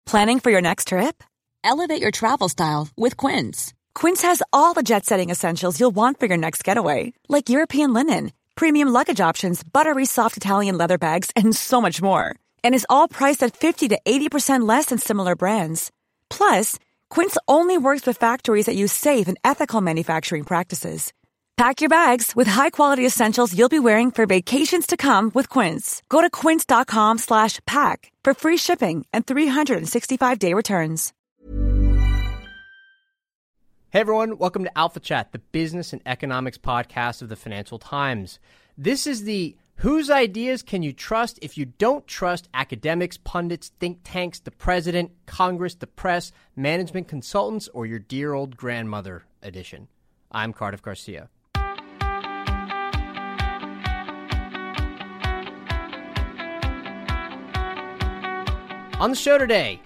Planning for your next trip? Elevate your travel style with Quince. Quince has all the jet-setting essentials you'll want for your next getaway, like European linen, premium luggage options, buttery soft Italian leather bags, and so much more. And is all priced at 50 to 80% less than similar brands. Plus, Quince only works with factories that use safe and ethical manufacturing practices. Pack your bags with high-quality essentials you'll be wearing for vacations to come with Quince. Go to quince.com/pack for free shipping and 365-day returns. Hey everyone, welcome to Alpha Chat, the business and economics podcast of the Financial Times. This is the whose ideas can you trust if you don't trust academics, pundits, think tanks, the president, Congress, the press, management consultants, or your dear old grandmother edition. I'm Cardiff Garcia. On the show today,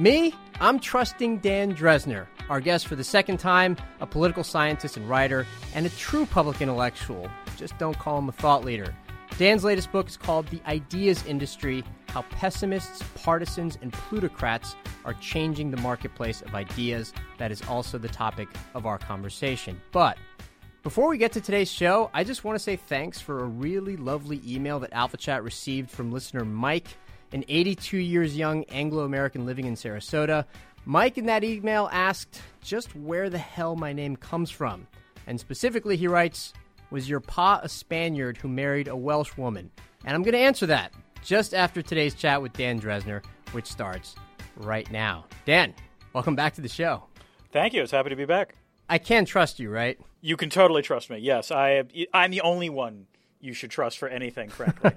I'm trusting Dan Drezner, our guest for the second time, a political scientist and writer, and a true public intellectual. Just don't call him a thought leader. Dan's latest book is called The Ideas Industry, How Pessimists, Partisans, and Plutocrats Are Changing the Marketplace of Ideas. That is also the topic of our conversation. But before we get to today's show, I just want to say thanks for a really lovely email that Alpha Chat received from listener Mike, an 82 years young Anglo-American living in Sarasota. Mike in that email asked just where the hell my name comes from. And specifically, he writes, was your pa a Spaniard who married a Welsh woman? And I'm going to answer that just after today's chat with Dan Drezner, which starts right now. Dan, welcome back to the show. Thank you. It's happy to be back. I can trust you, right? You can totally trust me. Yes, I'm the only one you should trust for anything, frankly.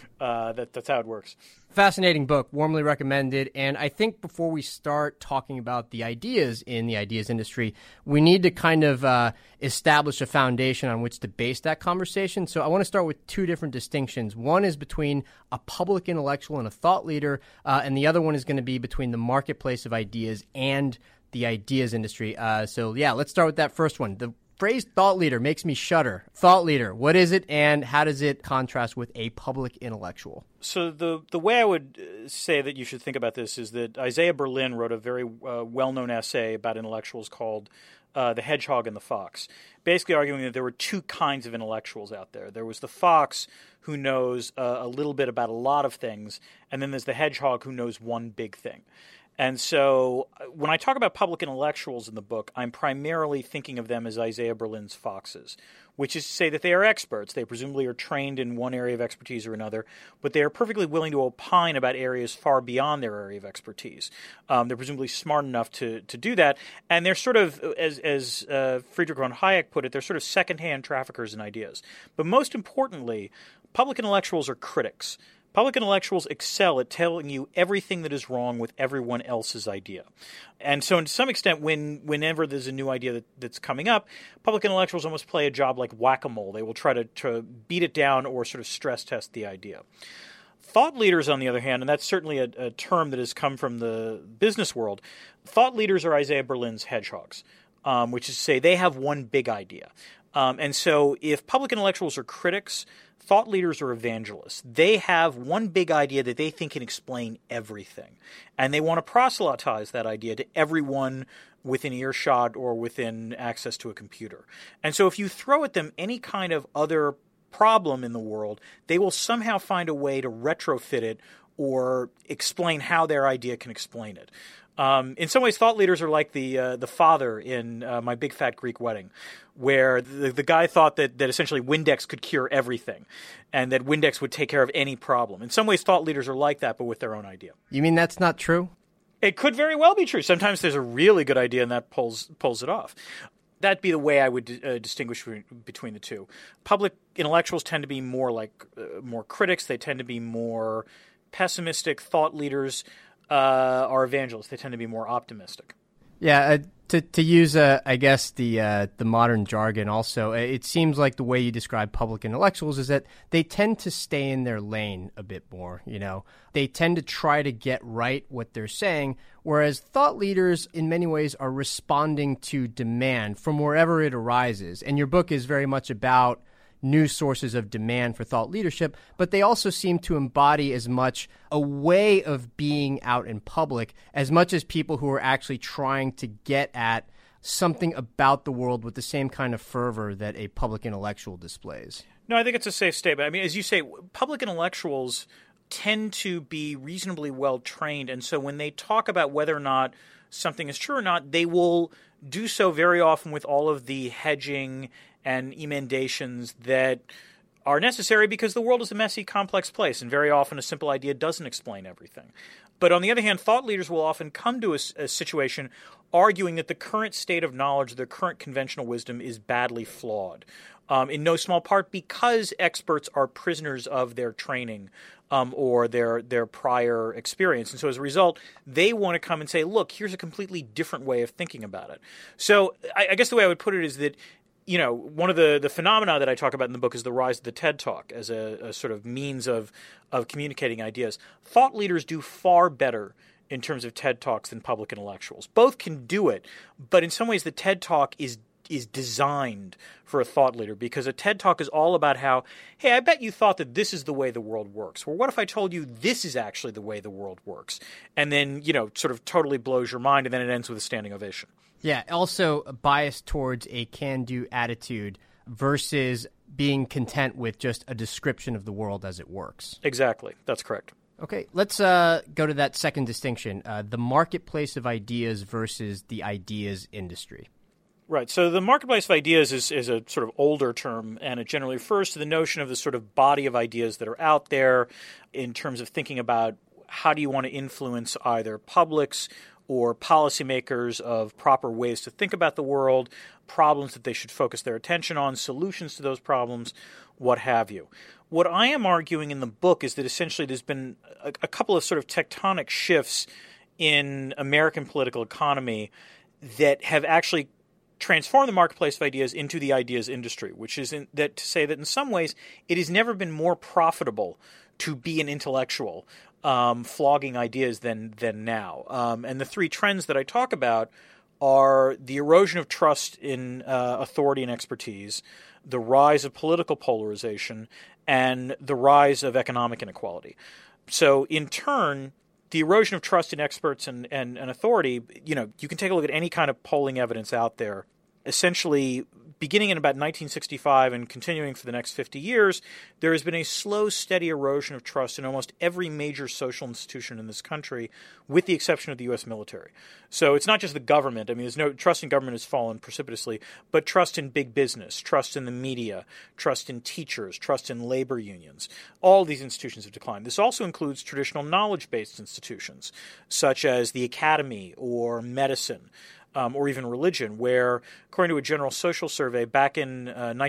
That's how it works. Fascinating book, warmly recommended. And I think before we start talking about the ideas in the ideas industry, we need to kind of establish a foundation on which to base that conversation. So I want to start with two different distinctions. One is between a public intellectual and a thought leader, and the other one is going to be between the marketplace of ideas and the ideas industry. So let's start with that first one. The phrase thought leader makes me shudder. Thought leader, what is it and how does it contrast with a public intellectual? So the way I would say that you should think about this is that Isaiah Berlin wrote a very well-known essay about intellectuals called The Hedgehog and the Fox, basically arguing that there were two kinds of intellectuals out there. There was the fox who knows a little bit about a lot of things, and then there's the hedgehog who knows one big thing. And so when I talk about public intellectuals in the book, I'm primarily thinking of them as Isaiah Berlin's foxes, which is to say that they are experts. They presumably are trained in one area of expertise or another, but they are perfectly willing to opine about areas far beyond their area of expertise. They're presumably smart enough to do that, and they're sort of, as Friedrich von Hayek put it, they're sort of secondhand traffickers in ideas. But most importantly, public intellectuals are critics. Public intellectuals excel at telling you everything that is wrong with everyone else's idea. And so to some extent, whenever there's a new idea that's coming up, public intellectuals almost play a job like whack-a-mole. They will try to beat it down or sort of stress test the idea. Thought leaders, on the other hand, and that's certainly a term that has come from the business world, thought leaders are Isaiah Berlin's hedgehogs, which is to say they have one big idea. And so if public intellectuals are critics, thought leaders are evangelists. They have one big idea that they think can explain everything. And they want to proselytize that idea to everyone within earshot or within access to a computer. And so if you throw at them any kind of other problem in the world, they will somehow find a way to retrofit it or explain how their idea can explain it. In some ways, thought leaders are like the father in My Big Fat Greek Wedding, where the guy thought that essentially Windex could cure everything and that Windex would take care of any problem. In some ways, thought leaders are like that, but with their own idea. You mean that's not true? It could very well be true. Sometimes there's a really good idea and that pulls it off. That'd be the way I would distinguish between the two. Public intellectuals tend to be more like more critics. They tend to be more pessimistic. Thought leaders are evangelists. They tend to be more optimistic. Yeah, to use, I guess, the modern jargon also, it seems like the way you describe public intellectuals is that they tend to stay in their lane a bit more, you know. They tend to try to get right what they're saying, whereas thought leaders in many ways are responding to demand from wherever it arises. And your book is very much about new sources of demand for thought leadership, but they also seem to embody as much a way of being out in public as much as people who are actually trying to get at something about the world with the same kind of fervor that a public intellectual displays. No, I think it's a safe statement. I mean, as you say, public intellectuals tend to be reasonably well trained, and so when they talk about whether or not something is true or not, they will do so very often with all of the hedging and emendations that are necessary because the world is a messy, complex place, and very often a simple idea doesn't explain everything. But on the other hand, thought leaders will often come to a situation arguing that the current state of knowledge, the current conventional wisdom is badly flawed, in no small part because experts are prisoners of their training or their prior experience. And so as a result, they want to come and say, look, here's a completely different way of thinking about it. So I guess the way I would put it is that, you know, one of the phenomena that I talk about in the book is the rise of the TED Talk as a sort of means of communicating ideas. Thought leaders do far better in terms of TED Talks than public intellectuals. Both can do it, but in some ways the TED Talk is designed for a thought leader because a TED Talk is all about how, hey, I bet you thought that this is the way the world works. Well, what if I told you this is actually the way the world works? And then, you know, sort of totally blows your mind, and then it ends with a standing ovation. Yeah, also a bias towards a can-do attitude versus being content with just a description of the world as it works. Exactly. That's correct. Okay, let's go to that second distinction, the marketplace of ideas versus the ideas industry. Right. So the marketplace of ideas is a sort of older term, and it generally refers to the notion of the sort of body of ideas that are out there in terms of thinking about how do you want to influence either publics or policymakers of proper ways to think about the world, problems that they should focus their attention on, solutions to those problems, what have you. What I am arguing in the book is that essentially there's been a couple of sort of tectonic shifts in American political economy that have actually transformed the marketplace of ideas into the ideas industry, which is to say that in some ways it has never been more profitable to be an intellectual flogging ideas than now. And the three trends that I talk about are the erosion of trust in authority and expertise, the rise of political polarization, and the rise of economic inequality. So in turn, the erosion of trust in experts and authority, you know, you can take a look at any kind of polling evidence out there. Essentially, beginning in about 1965 and continuing for the next 50 years, there has been a slow, steady erosion of trust in almost every major social institution in this country, with the exception of the U.S. military. So it's not just the government. I mean, there's no trust in government has fallen precipitously, but trust in big business, trust in the media, trust in teachers, trust in labor unions. All these institutions have declined. This also includes traditional knowledge-based institutions, such as the academy or medicine. Or even religion, where, according to a General Social Survey back in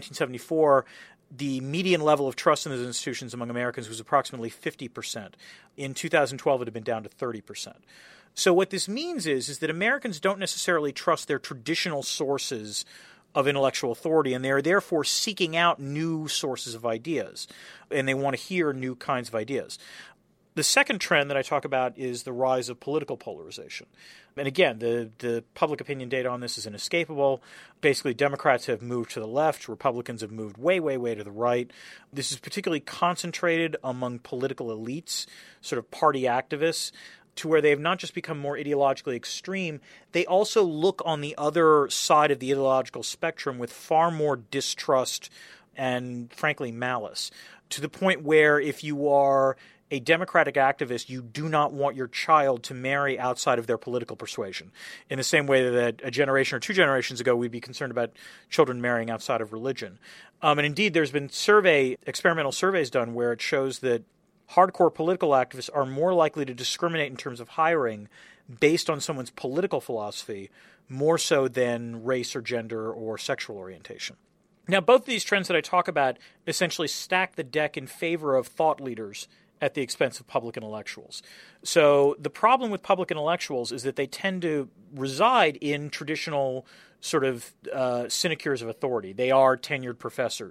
1974, the median level of trust in those institutions among Americans was approximately 50%. In 2012, it had been down to 30%. So what this means is that Americans don't necessarily trust their traditional sources of intellectual authority, and they are therefore seeking out new sources of ideas, and they want to hear new kinds of ideas. The second trend that I talk about is the rise of political polarization. And again, the public opinion data on this is inescapable. Basically, Democrats have moved to the left. Republicans have moved way, way, way to the right. This is particularly concentrated among political elites, sort of party activists, to where they have not just become more ideologically extreme, they also look on the other side of the ideological spectrum with far more distrust and, frankly, malice, to the point where if you are a Democratic activist, you do not want your child to marry outside of their political persuasion, in the same way that a generation or two generations ago we'd be concerned about children marrying outside of religion. And indeed, there's been experimental surveys done where it shows that hardcore political activists are more likely to discriminate in terms of hiring based on someone's political philosophy, more so than race or gender or sexual orientation. Now, both of these trends that I talk about essentially stack the deck in favor of thought leaders at the expense of public intellectuals. So the problem with public intellectuals is that they tend to reside in traditional sort of sinecures of authority. They are tenured professors,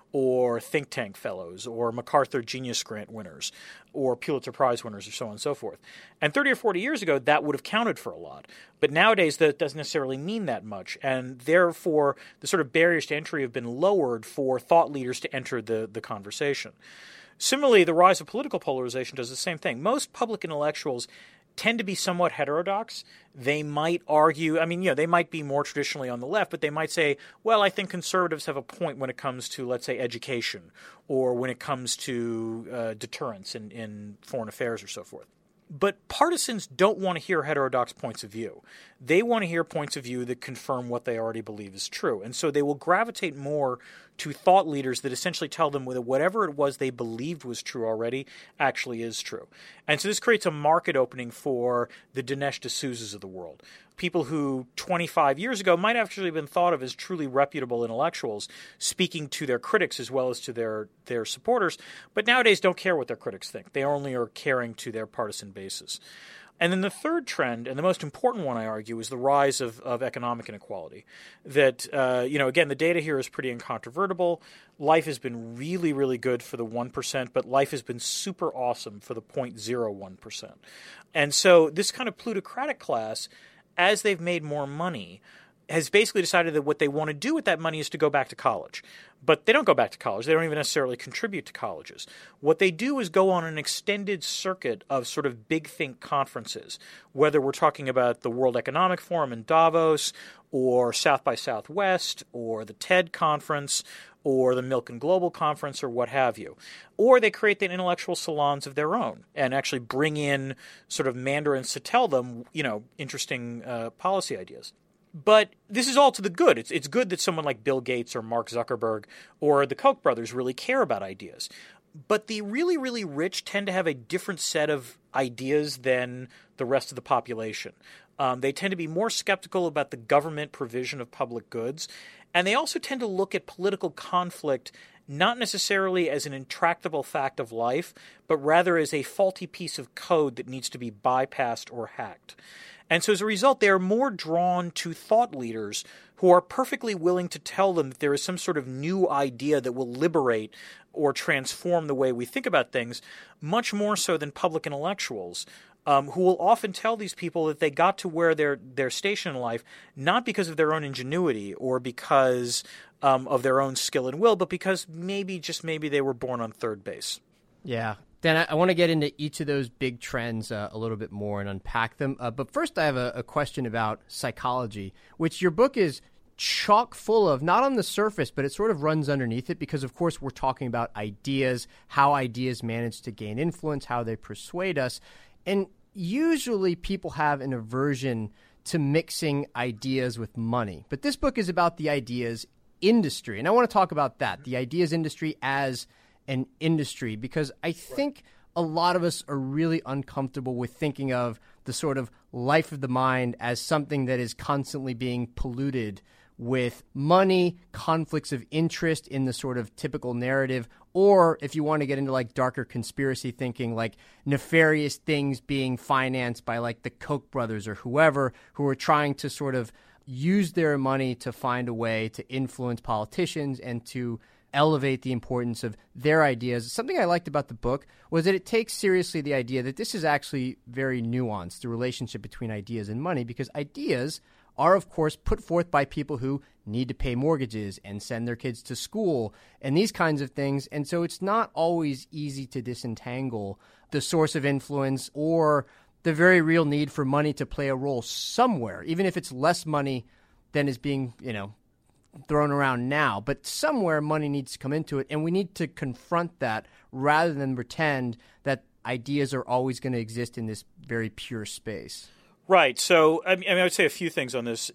or think tank fellows, or MacArthur Genius Grant winners, or Pulitzer Prize winners, or so on and so forth. And 30 or 40 years ago, that would have counted for a lot. But nowadays, that doesn't necessarily mean that much. And therefore, the sort of barriers to entry have been lowered for thought leaders to enter the conversation. Similarly, the rise of political polarization does the same thing. Most public intellectuals tend to be somewhat heterodox. They might argue, they might be more traditionally on the left, but they might say, well, I think conservatives have a point when it comes to, let's say, education, or when it comes to deterrence in foreign affairs or so forth. But partisans don't want to hear heterodox points of view. They want to hear points of view that confirm what they already believe is true. And so they will gravitate more to thought leaders that essentially tell them that whatever it was they believed was true already actually is true. And so this creates a market opening for the Dinesh D'Souza's of the world. People who 25 years ago might have actually been thought of as truly reputable intellectuals, speaking to their critics as well as to their supporters, but nowadays don't care what their critics think. They only are caring to their partisan bases. And then the third trend, and the most important one, I argue, is the rise of economic inequality. That, again, the data here is pretty incontrovertible. Life has been really, really good for the 1%, but life has been super awesome for the 0.01%. And so this kind of plutocratic class, as they've made more money, has basically decided that what they want to do with that money is to go back to college. But they don't go back to college. They don't even necessarily contribute to colleges. What they do is go on an extended circuit of sort of big think conferences, whether we're talking about the World Economic Forum in Davos, or South by Southwest, or the TED conference, or the Milken Global Conference, or what have you. Or they create the intellectual salons of their own and actually bring in sort of mandarins to tell them, interesting policy ideas. But this is all to the good. It's good that someone like Bill Gates or Mark Zuckerberg or the Koch brothers really care about ideas. But the really, really rich tend to have a different set of ideas than the rest of the population. They tend to be more skeptical about the government provision of public goods. And they also tend to look at political conflict not necessarily as an intractable fact of life, but rather as a faulty piece of code that needs to be bypassed or hacked. And so as a result, they are more drawn to thought leaders who are perfectly willing to tell them that there is some sort of new idea that will liberate or transform the way we think about things, much more so than public intellectuals, who will often tell these people that they got to where their station in life not because of their own ingenuity or because of their own skill and will, but because maybe they were born on third base. Yeah. Dan, I want to get into each of those big trends a little bit more and unpack them. But first, I have a question about psychology, which your book is chock full of, not on the surface, but it sort of runs underneath it because, of course, we're talking about ideas, how ideas manage to gain influence, how they persuade us. And usually people have an aversion to mixing ideas with money. But this book is about the ideas industry. And I want to talk about that, the ideas industry as an industry, because I think a lot of us are really uncomfortable with thinking of the sort of life of the mind as something that is constantly being polluted with money, conflicts of interest in the sort of typical narrative, or if you want to get into like darker conspiracy thinking, like nefarious things being financed by like the Koch brothers or whoever who are trying to sort of use their money to find a way to influence politicians and to elevate the importance of their ideas. Something I liked about the book was that it takes seriously the idea that this is actually very nuanced, the relationship between ideas and money, because ideas are, of course, put forth by people who need to pay mortgages and send their kids to school and these kinds of things. And so it's not always easy to disentangle the source of influence or the very real need for money to play a role somewhere, even if it's less money than is being, thrown around now. But somewhere money needs to come into it, and we need to confront that rather than pretend that ideas are always going to exist in this very pure space. Right. So, I would say a few things on this.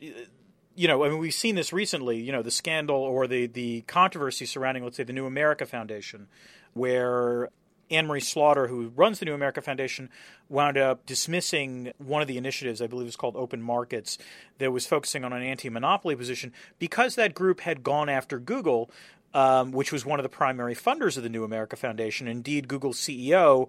We've seen this recently, the scandal or the controversy surrounding, let's say, the New America Foundation, where Anne-Marie Slaughter, who runs the New America Foundation, wound up dismissing one of the initiatives, I believe it was called Open Markets, that was focusing on an anti-monopoly position because that group had gone after Google, which was one of the primary funders of the New America Foundation. Indeed, Google's CEO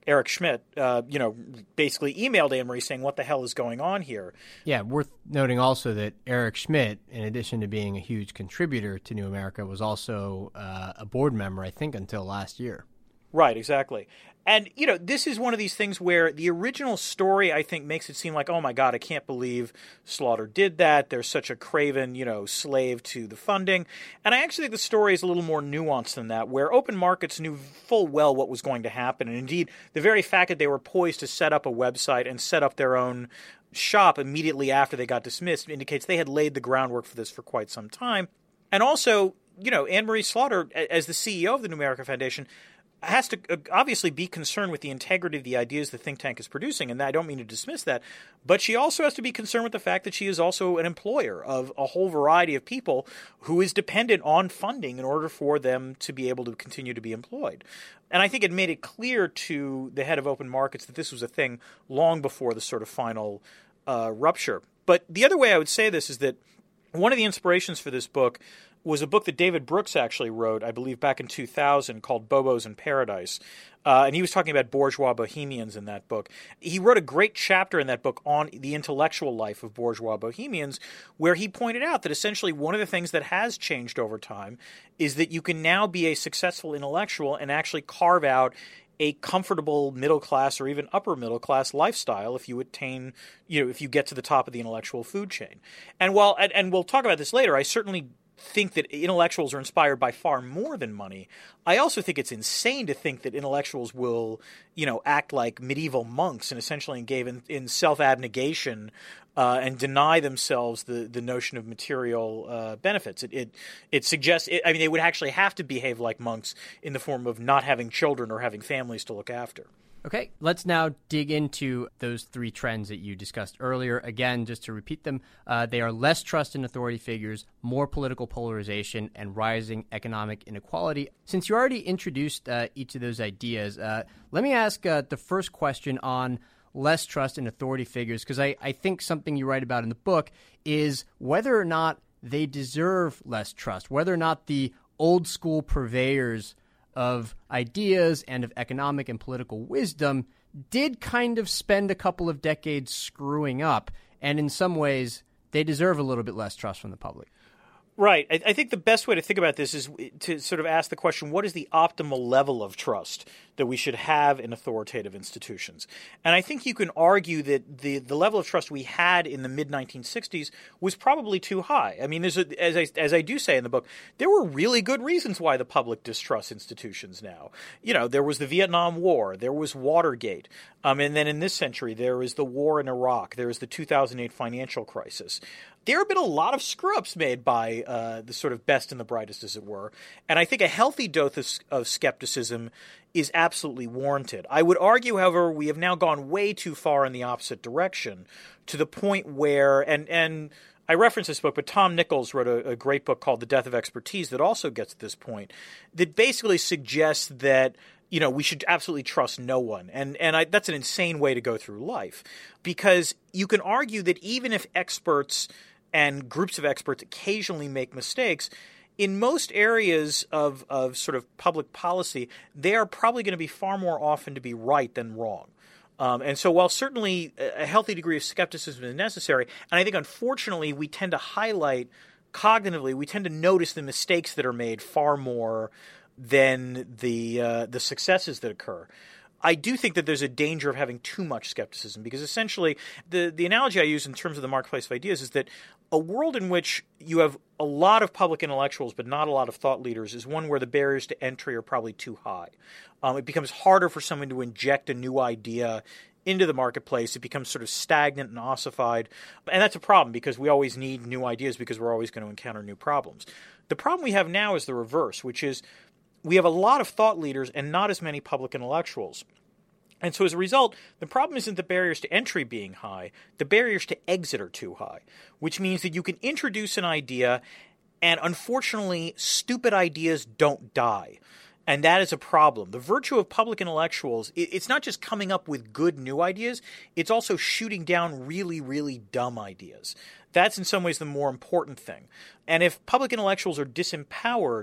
Eric Schmidt, basically emailed Anne-Marie saying, what the hell is going on here? Yeah, worth noting also that Eric Schmidt, in addition to being a huge contributor to New America, was also a board member, I think, until last year. Right, exactly. And, this is one of these things where the original story, I think, makes it seem like, oh, my God, I can't believe Slaughter did that. They're such a craven, slave to the funding. And I actually think the story is a little more nuanced than that, where open markets knew full well what was going to happen. And indeed, the very fact that they were poised to set up a website and set up their own shop immediately after they got dismissed indicates they had laid the groundwork for this for quite some time. And also, Anne-Marie Slaughter, as the CEO of the New America Foundation, has to obviously be concerned with the integrity of the ideas the think tank is producing, and I don't mean to dismiss that, but she also has to be concerned with the fact that she is also an employer of a whole variety of people who is dependent on funding in order for them to be able to continue to be employed. And I think it made it clear to the head of open markets that this was a thing long before the sort of final rupture. But the other way I would say this is that one of the inspirations for this book was a book that David Brooks actually wrote, I believe, back in 2000 called Bobos in Paradise. And he was talking about bourgeois bohemians in that book. He wrote a great chapter in that book on the intellectual life of bourgeois bohemians, where he pointed out that essentially one of the things that has changed over time is that you can now be a successful intellectual and actually carve out a comfortable middle class or even upper middle class lifestyle if you attain, if you get to the top of the intellectual food chain. And and we'll talk about this later, I certainly think that intellectuals are inspired by far more than money. I also think it's insane to think that intellectuals will, act like medieval monks and essentially engage in self-abnegation and deny themselves the notion of material benefits. It suggests, they would actually have to behave like monks in the form of not having children or having families to look after. Okay, let's now dig into those three trends that you discussed earlier. Again, just to repeat them, they are less trust in authority figures, more political polarization, and rising economic inequality. Since you already introduced each of those ideas, let me ask the first question on less trust in authority figures, because I think something you write about in the book is whether or not they deserve less trust, whether or not the old school purveyors of ideas and of economic and political wisdom did kind of spend a couple of decades screwing up, and in some ways they deserve a little bit less trust from the public. Right. I think the best way to think about this is to sort of ask the question, what is the optimal level of trust that we should have in authoritative institutions? And I think you can argue that the level of trust we had in the mid-1960s was probably too high. I mean, as I do say in the book, there were really good reasons why the public distrusts institutions now. There was the Vietnam War, there was Watergate, and then in this century there is the war in Iraq, there is the 2008 financial crisis. There have been a lot of screw-ups made by the sort of best and the brightest, as it were. And I think a healthy dose of skepticism is absolutely warranted. I would argue, however, we have now gone way too far in the opposite direction, to the point where, and I reference this book, but Tom Nichols wrote a great book called The Death of Expertise that also gets to this point, that basically suggests that we should absolutely trust no one. And that's an insane way to go through life, because you can argue that even if experts and groups of experts occasionally make mistakes, in most areas of sort of public policy, they are probably going to be far more often to be right than wrong. And so while certainly a healthy degree of skepticism is necessary, and I think unfortunately we tend to highlight cognitively, we tend to notice the mistakes that are made far more than the successes that occur. I do think that there's a danger of having too much skepticism, because essentially the analogy I use in terms of the marketplace of ideas is that a world in which you have a lot of public intellectuals but not a lot of thought leaders is one where the barriers to entry are probably too high. It becomes harder for someone to inject a new idea into the marketplace. It becomes sort of stagnant and ossified. And that's a problem, because we always need new ideas, because we're always going to encounter new problems. The problem we have now is the reverse, which is we have a lot of thought leaders and not as many public intellectuals. And so as a result, the problem isn't the barriers to entry being high. The barriers to exit are too high, which means that you can introduce an idea, and unfortunately, stupid ideas don't die. And that is a problem. The virtue of public intellectuals, it's not just coming up with good new ideas, it's also shooting down really, really dumb ideas. That's in some ways the more important thing. And if public intellectuals are disempowered,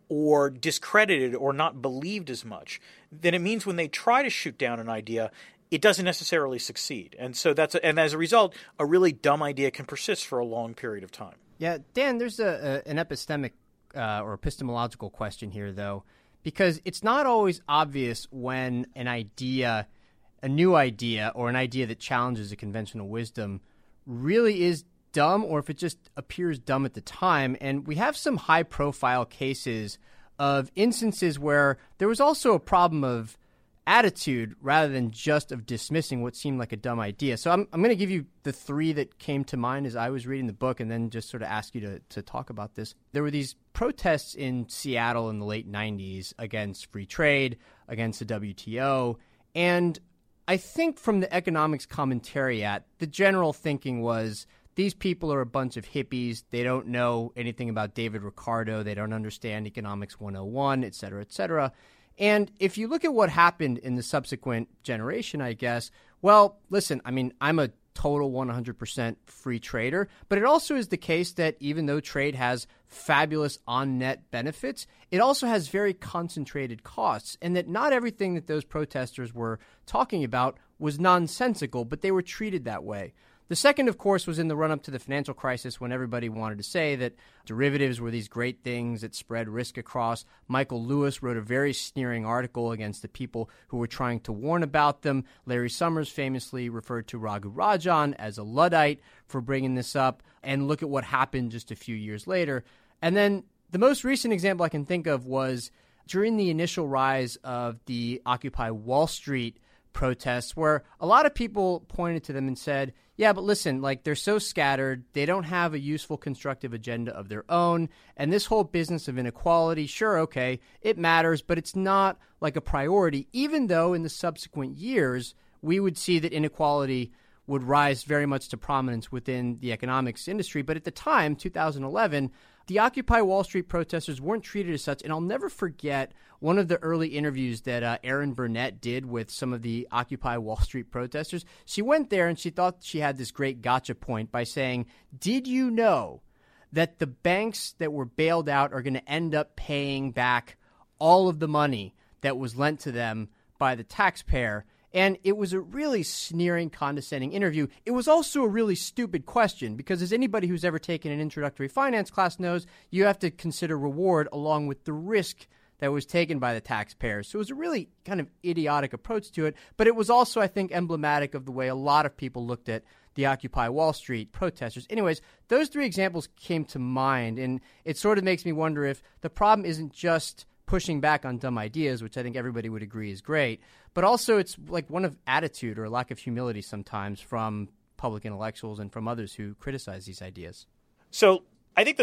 or discredited or not believed as much, then it means when they try to shoot down an idea, it doesn't necessarily succeed. And so and as a result, a really dumb idea can persist for a long period of time. Yeah, Dan, there's an epistemic or epistemological question here, though, because it's not always obvious when an idea, a new idea, or an idea that challenges a conventional wisdom really is dumb, or if it just appears dumb at the time. And we have some high-profile cases of instances where there was also a problem of attitude rather than just of dismissing what seemed like a dumb idea. So I'm going to give you the three that came to mind as I was reading the book, and then just sort of ask you to talk about this. There were these protests in Seattle in the late 90s against free trade, against the WTO, and I think from the economics commentariat, the general thinking was these people are a bunch of hippies. They don't know anything about David Ricardo. They don't understand Economics 101, et cetera, et cetera. And if you look at what happened in the subsequent generation, I guess, well, listen, I mean, I'm a total 100% free trader, but it also is the case that even though trade has fabulous on-net benefits, it also has very concentrated costs, and that not everything that those protesters were talking about was nonsensical, but they were treated that way. The second, of course, was in the run-up to the financial crisis when everybody wanted to say that derivatives were these great things that spread risk across. Michael Lewis wrote a very sneering article against the people who were trying to warn about them. Larry Summers famously referred to Raghu Rajan as a Luddite for bringing this up. And look at what happened just a few years later. And then the most recent example I can think of was during the initial rise of the Occupy Wall Street protests, where a lot of people pointed to them and said, yeah, but listen, like, they're so scattered, they don't have a useful constructive agenda of their own, and this whole business of inequality, sure, okay, it matters, but it's not like a priority, even though in the subsequent years we would see that inequality would rise very much to prominence within the economics industry. But at the time, 2011, the Occupy Wall Street protesters weren't treated as such. And I'll never forget one of the early interviews that Erin Burnett did with some of the Occupy Wall Street protesters. She went there and she thought she had this great gotcha point by saying, did you know that the banks that were bailed out are going to end up paying back all of the money that was lent to them by the taxpayer? And it was a really sneering, condescending interview. It was also a really stupid question because, as anybody who's ever taken an introductory finance class knows, you have to consider reward along with the risk that was taken by the taxpayers. So it was a really kind of idiotic approach to it. But it was also, I think, emblematic of the way a lot of people looked at the Occupy Wall Street protesters. Anyways, those three examples came to mind, and it sort of makes me wonder if the problem isn't just pushing back on dumb ideas, which I think everybody would agree is great, but also it's like one of attitude or lack of humility sometimes from public intellectuals and from others who criticize these ideas. So I think the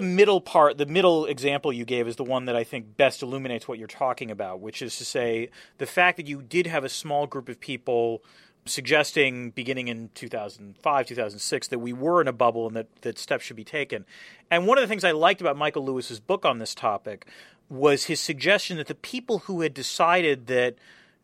middle example you gave is the one that I think best illuminates what you're talking about, which is to say the fact that you did have a small group of people suggesting beginning in 2005, 2006, that we were in a bubble and that steps should be taken. And one of the things I liked about Michael Lewis's book on this topic was his suggestion that the people who had decided that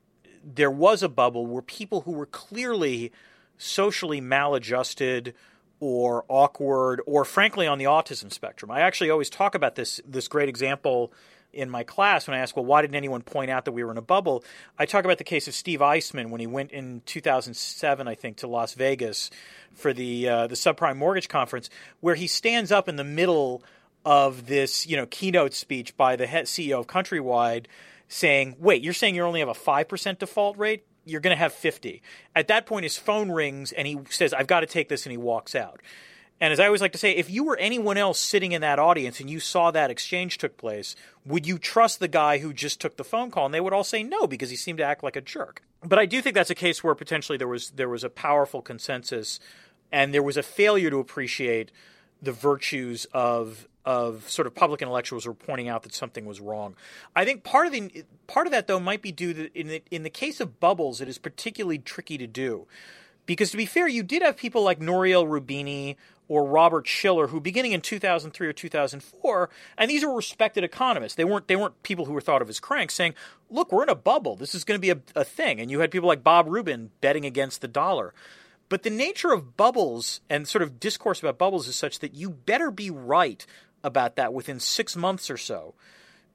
there was a bubble were people who were clearly socially maladjusted or awkward or frankly on the autism spectrum. I actually always talk about this great example in my class when I ask, well, why didn't anyone point out that we were in a bubble? I talk about the case of Steve Eisman when he went in 2007, I think, to Las Vegas for the subprime mortgage conference, where he stands up in the middle of this, keynote speech by the head CEO of Countrywide saying, wait, you're saying you only have a 5% default rate? You're going to have 50. At that point, his phone rings and he says, I've got to take this, and he walks out. And as I always like to say, if you were anyone else sitting in that audience and you saw that exchange took place, would you trust the guy who just took the phone call? And they would all say no, because he seemed to act like a jerk. But I do think that's a case where potentially there was a powerful consensus and there was a failure to appreciate the virtues of sort of public intellectuals who were pointing out that something was wrong. I think part of that, though, might be due to in the case of bubbles, it is particularly tricky to do. Because to be fair, you did have people like Nouriel Roubini or Robert Shiller who, beginning in 2003 or 2004, and these are respected economists. They weren't people who were thought of as cranks, saying, look, we're in a bubble. This is going to be a thing. And you had people like Bob Rubin betting against the dollar. But the nature of bubbles and sort of discourse about bubbles is such that you better be right about that within 6 months or so,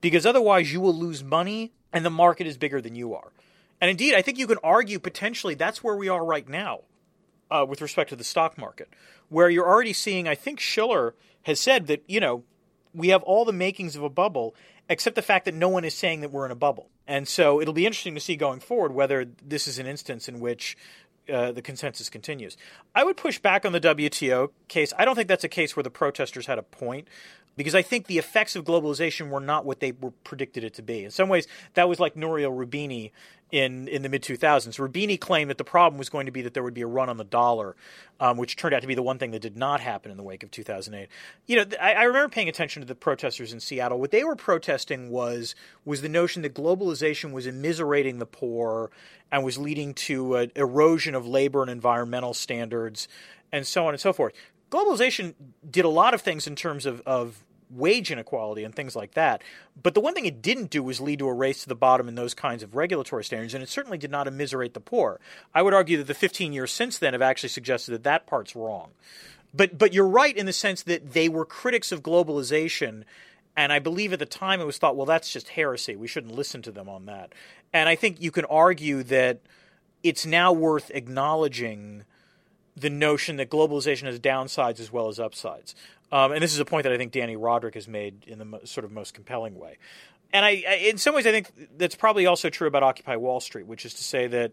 because otherwise you will lose money and the market is bigger than you are. And indeed, I think you can argue potentially that's where we are right now with respect to the stock market, where you're already seeing, I think Shiller has said that, we have all the makings of a bubble, except the fact that no one is saying that we're in a bubble. And so it'll be interesting to see going forward whether this is an instance in which the consensus continues. I would push back on the WTO case. I don't think that's a case where the protesters had a point, because I think the effects of globalization were not what they were predicted it to be. In some ways, that was like Nouriel Roubini in the mid-2000s. Roubini claimed that the problem was going to be that there would be a run on the dollar, which turned out to be the one thing that did not happen in the wake of 2008. I remember paying attention to the protesters in Seattle. What they were protesting was the notion that globalization was immiserating the poor and was leading to an erosion of labor and environmental standards and so on and so forth. Globalization did a lot of things in terms of wage inequality and things like that. But the one thing it didn't do was lead to a race to the bottom in those kinds of regulatory standards, and it certainly did not immiserate the poor. I would argue that the 15 years since then have actually suggested that part's wrong. But you're right in the sense that they were critics of globalization, and I believe at the time it was thought, well, that's just heresy. We shouldn't listen to them on that. And I think you can argue that it's now worth acknowledging the notion that globalization has downsides as well as upsides. And this is a point that I think Danny Roderick has made in the sort of most compelling way. And I in some ways, I think that's probably also true about Occupy Wall Street, which is to say that,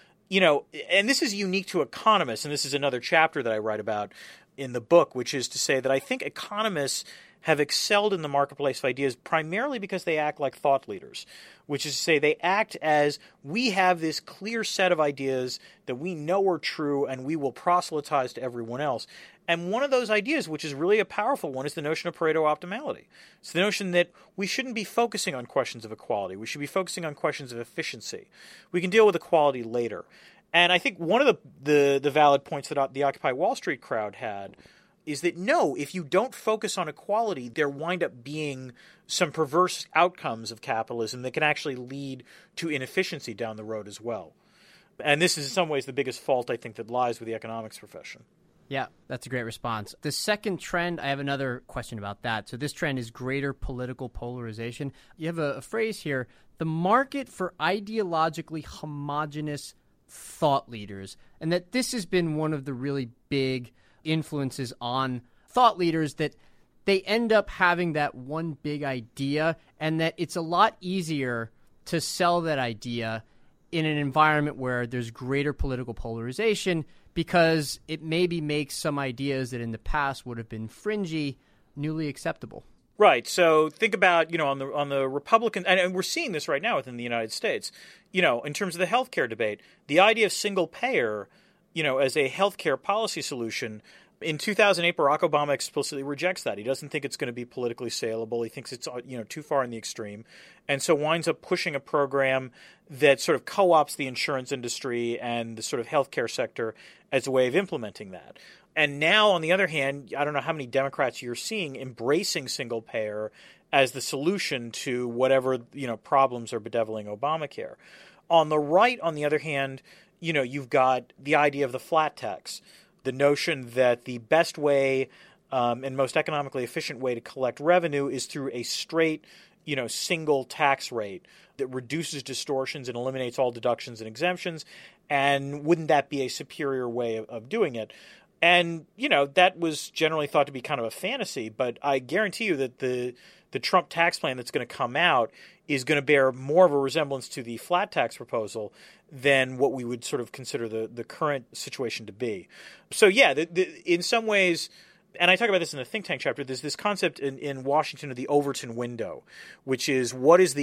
and this is unique to economists, and this is another chapter that I write about in the book, which is to say that I think economists have excelled in the marketplace of ideas primarily because they act like thought leaders, which is to say they act as we have this clear set of ideas that we know are true and we will proselytize to everyone else. And one of those ideas, which is really a powerful one, is the notion of Pareto optimality. It's the notion that we shouldn't be focusing on questions of equality. We should be focusing on questions of efficiency. We can deal with equality later. And I think one of the valid points that the Occupy Wall Street crowd had is that, no, if you don't focus on equality, there wind up being some perverse outcomes of capitalism that can actually lead to inefficiency down the road as well. And this is in some ways the biggest fault, I think, that lies with the economics profession. Yeah, that's a great response. The second trend, I have another question about that. So this trend is greater political polarization. You have a phrase here, the market for ideologically homogenous thought leaders, and that this has been one of the really big influences on thought leaders, that they end up having that one big idea and that it's a lot easier to sell that idea in an environment where there's greater political polarization because it maybe makes some ideas that in the past would have been fringy newly acceptable. Right. So think about, on the Republican, and we're seeing this right now within the United States, in terms of the healthcare debate, the idea of single payer, as a healthcare policy solution. In 2008, Barack Obama explicitly rejects that. He doesn't think it's going to be politically saleable. He thinks it's too far in the extreme, and so winds up pushing a program that sort of co-ops the insurance industry and the sort of healthcare sector as a way of implementing that. And now, on the other hand, I don't know how many Democrats you're seeing embracing single payer as the solution to whatever problems are bedeviling Obamacare. On the right, on the other hand, you've got the idea of the flat tax. The notion that the best way and most economically efficient way to collect revenue is through a straight, single tax rate that reduces distortions and eliminates all deductions and exemptions. And wouldn't that be a superior way of doing it? And, that was generally thought to be kind of a fantasy. But I guarantee you that the Trump tax plan that's going to come out is going to bear more of a resemblance to the flat tax proposal than what we would sort of consider the current situation to be. So, yeah, in some ways, and I talk about this in the think tank chapter, there's this concept in Washington of the Overton window, which is what are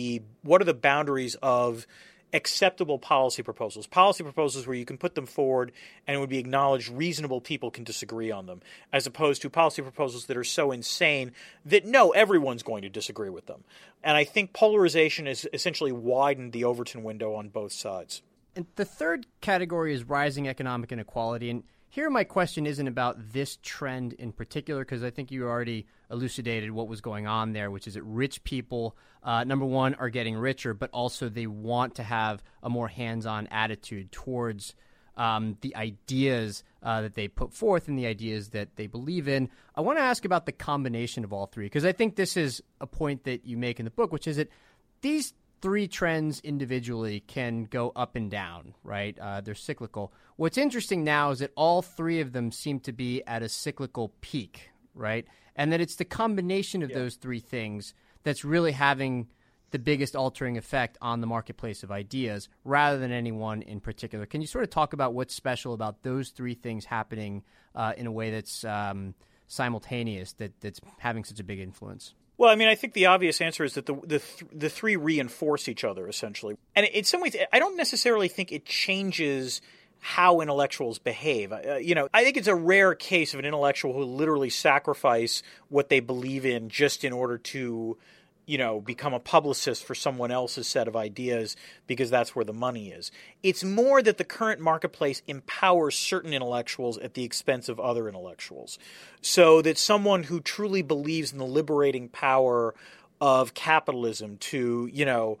the boundaries of acceptable policy proposals where you can put them forward and it would be acknowledged reasonable people can disagree on them, as opposed to policy proposals that are so insane that no, everyone's going to disagree with them. And I think polarization has essentially widened the Overton window on both sides. And the third category is rising economic inequality. And here my question isn't about this trend in particular, because I think you already elucidated what was going on there, which is that rich people, number one, are getting richer, but also they want to have a more hands-on attitude towards the ideas that they put forth and the ideas that they believe in. I want to ask about the combination of all three, because I think this is a point that you make in the book, which is that these three trends individually can go up and down, right? They're cyclical. What's interesting now is that all three of them seem to be at a cyclical peak, right? And that it's the combination of those three things that's really having the biggest altering effect on the marketplace of ideas rather than any one in particular. Can you sort of talk about what's special about those three things happening in a way that's simultaneous, that's having such a big influence? Well, I mean, I think the obvious answer is that the three reinforce each other, essentially. And in some ways, I don't necessarily think it changes how intellectuals behave. I think it's a rare case of an intellectual who literally sacrifice what they believe in just in order to, become a publicist for someone else's set of ideas because that's where the money is. It's more that the current marketplace empowers certain intellectuals at the expense of other intellectuals. So that someone who truly believes in the liberating power of capitalism to,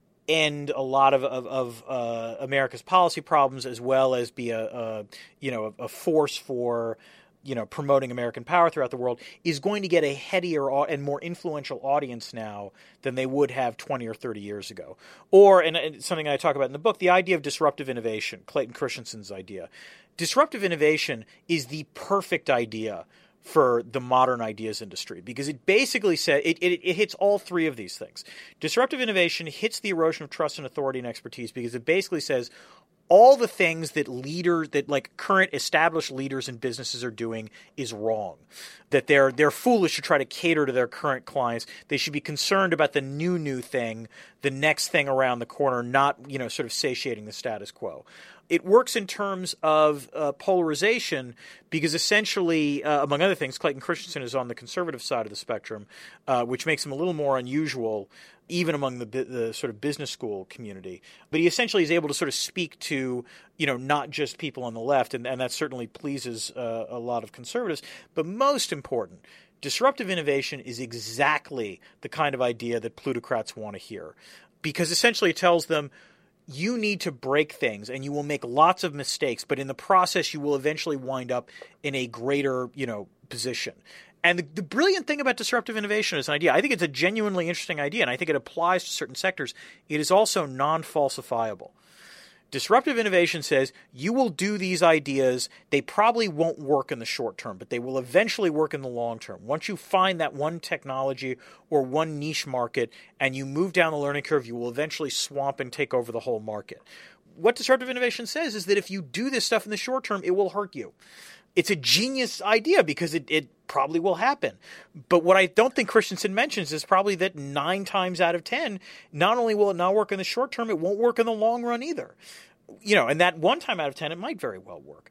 end a lot of America's policy problems, as well as be a force for promoting American power throughout the world, is going to get a headier and more influential audience now than they would have 20 or 30 years ago. Or, and something I talk about in the book, the idea of disruptive innovation, Clayton Christensen's idea. Disruptive innovation is the perfect idea for the modern ideas industry, because it basically says it hits all three of these things. Disruptive innovation hits the erosion of trust and authority and expertise, because it basically says all the things that current established leaders in businesses are doing is wrong. That they're foolish to try to cater to their current clients. They should be concerned about the new thing, the next thing around the corner, not sort of satiating the status quo. It works in terms of polarization because essentially, among other things, Clayton Christensen is on the conservative side of the spectrum, which makes him a little more unusual even among the sort of business school community. But he essentially is able to sort of speak to, not just people on the left, and that certainly pleases a lot of conservatives. But most important, disruptive innovation is exactly the kind of idea that plutocrats want to hear, because essentially it tells them, you need to break things and you will make lots of mistakes, but in the process you will eventually wind up in a greater, position. And the brilliant thing about disruptive innovation as an idea, I think it's a genuinely interesting idea, and I think it applies to certain sectors. It is also non-falsifiable. Disruptive innovation says you will do these ideas. They probably won't work in the short term, but they will eventually work in the long term. Once you find that one technology or one niche market and you move down the learning curve, you will eventually swamp and take over the whole market. What disruptive innovation says is that if you do this stuff in the short term, it will hurt you. It's a genius idea because it probably will happen. But what I don't think Christensen mentions is probably that 9 times out of 10, not only will it not work in the short term, it won't work in the long run either. And that 1 time out of 10, it might very well work.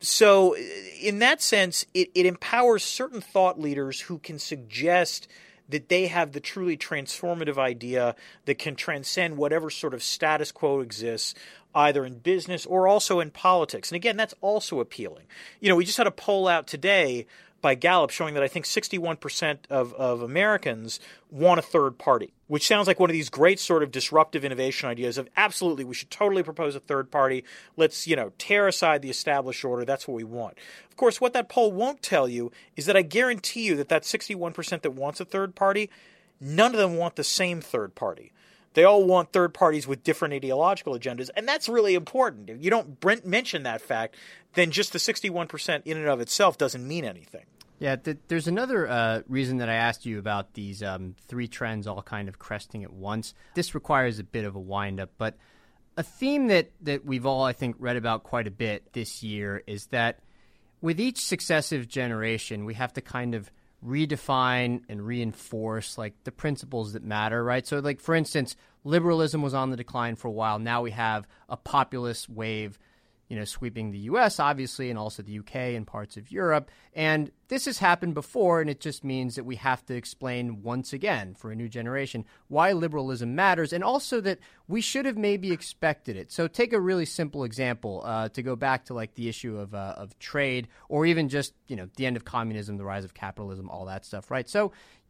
So in that sense, it empowers certain thought leaders who can suggest that they have the truly transformative idea that can transcend whatever sort of status quo exists, either in business or also in politics. And again, that's also appealing. We just had a poll out today by Gallup showing that I think 61% of Americans want a third party, which sounds like one of these great sort of disruptive innovation ideas of absolutely, we should totally propose a third party. Let's, tear aside the established order. That's what we want. Of course, what that poll won't tell you is that I guarantee you that 61% that wants a third party, none of them want the same third party. They all want third parties with different ideological agendas, and that's really important. If you don't mention that fact, then just the 61% in and of itself doesn't mean anything. Yeah, there's another reason that I asked you about these three trends all kind of cresting at once. This requires a bit of a wind-up, but a theme that we've all, I think, read about quite a bit this year is that with each successive generation, we have to kind of redefine and reinforce the principles that matter, right? So for instance, liberalism was on the decline for a while. Now we have a populist wave, sweeping the U.S., obviously, and also the U.K. and parts of Europe. And this has happened before, and it just means that we have to explain once again for a new generation why liberalism matters, and also that we should have maybe expected it. So take a really simple example to go back to the issue of trade, or even just, the end of communism, the rise of capitalism, all that stuff, right? So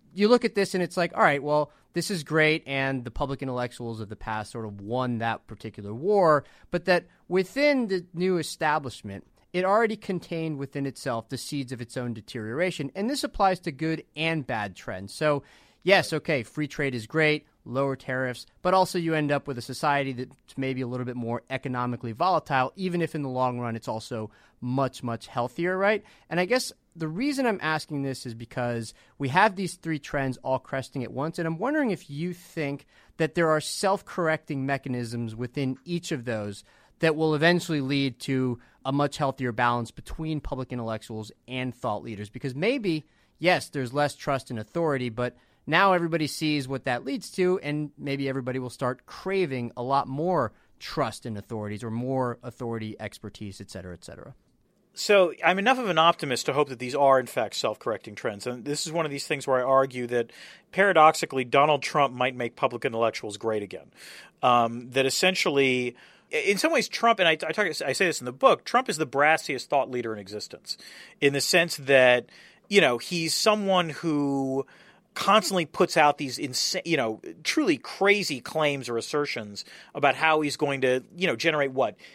you look at this and it's like, all right, well, this is great, and the public intellectuals of the past sort of won that particular war, but that within the new establishment, it already contained within itself the seeds of its own deterioration. And this applies to good and bad trends. So, yes, okay, free trade is great, lower tariffs, but also you end up with a society that's maybe a little bit more economically volatile, even if in the long run it's also much, much healthier, right? And I guess the reason I'm asking this is because we have these three trends all cresting at once, and I'm wondering if you think that there are self-correcting mechanisms within each of those that will eventually lead to a much healthier balance between public intellectuals and thought leaders. Because maybe, yes, there's less trust in authority, but now everybody sees what that leads to, and maybe everybody will start craving a lot more trust in authorities or more authority expertise, et cetera, et cetera. So I'm enough of an optimist to hope that these are, in fact, self-correcting trends. And this is one of these things where I argue that, paradoxically, Donald Trump might make public intellectuals great again. That essentially, in some ways, Trump, and I say this in the book, Trump is the brassiest thought leader in existence, in the sense that, he's someone who constantly puts out these insane, truly crazy claims or assertions about how he's going to, generate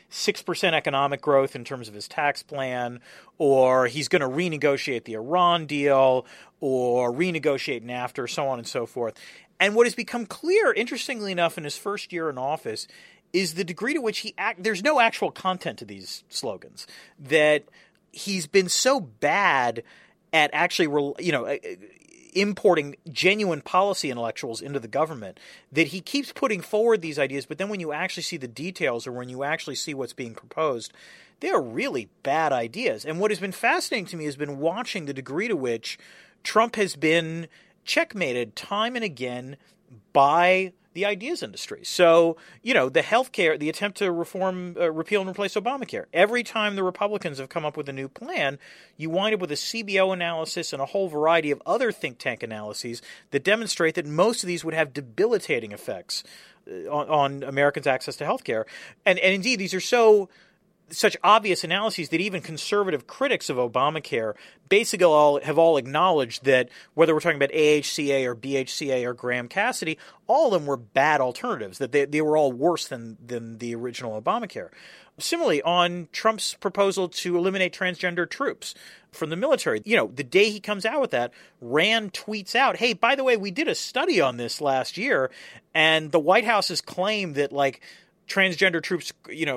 6% economic growth in terms of his tax plan, or he's going to renegotiate the Iran deal, or renegotiate NAFTA, so on and so forth. And what has become clear, interestingly enough, in his first year in office, is the degree to which there's no actual content to these slogans. That he's been so bad at actually, importing genuine policy intellectuals into the government that he keeps putting forward these ideas, but then when you actually see the details or when you actually see what's being proposed, they are really bad ideas. And what has been fascinating to me has been watching the degree to which Trump has been checkmated time and again by the ideas industry. So, the healthcare, the attempt to repeal and replace Obamacare. Every time the Republicans have come up with a new plan, you wind up with a CBO analysis and a whole variety of other think tank analyses that demonstrate that most of these would have debilitating effects on Americans' access to healthcare. And indeed, these are such obvious analyses that even conservative critics of Obamacare basically have all acknowledged that whether we're talking about AHCA or BHCA or Graham Cassidy, all of them were bad alternatives, that they were all worse than the original Obamacare. Similarly, on Trump's proposal to eliminate transgender troops from the military, the day he comes out with that, Rand tweets out, hey, by the way, we did a study on this last year, and the White House has claimed that, transgender troops,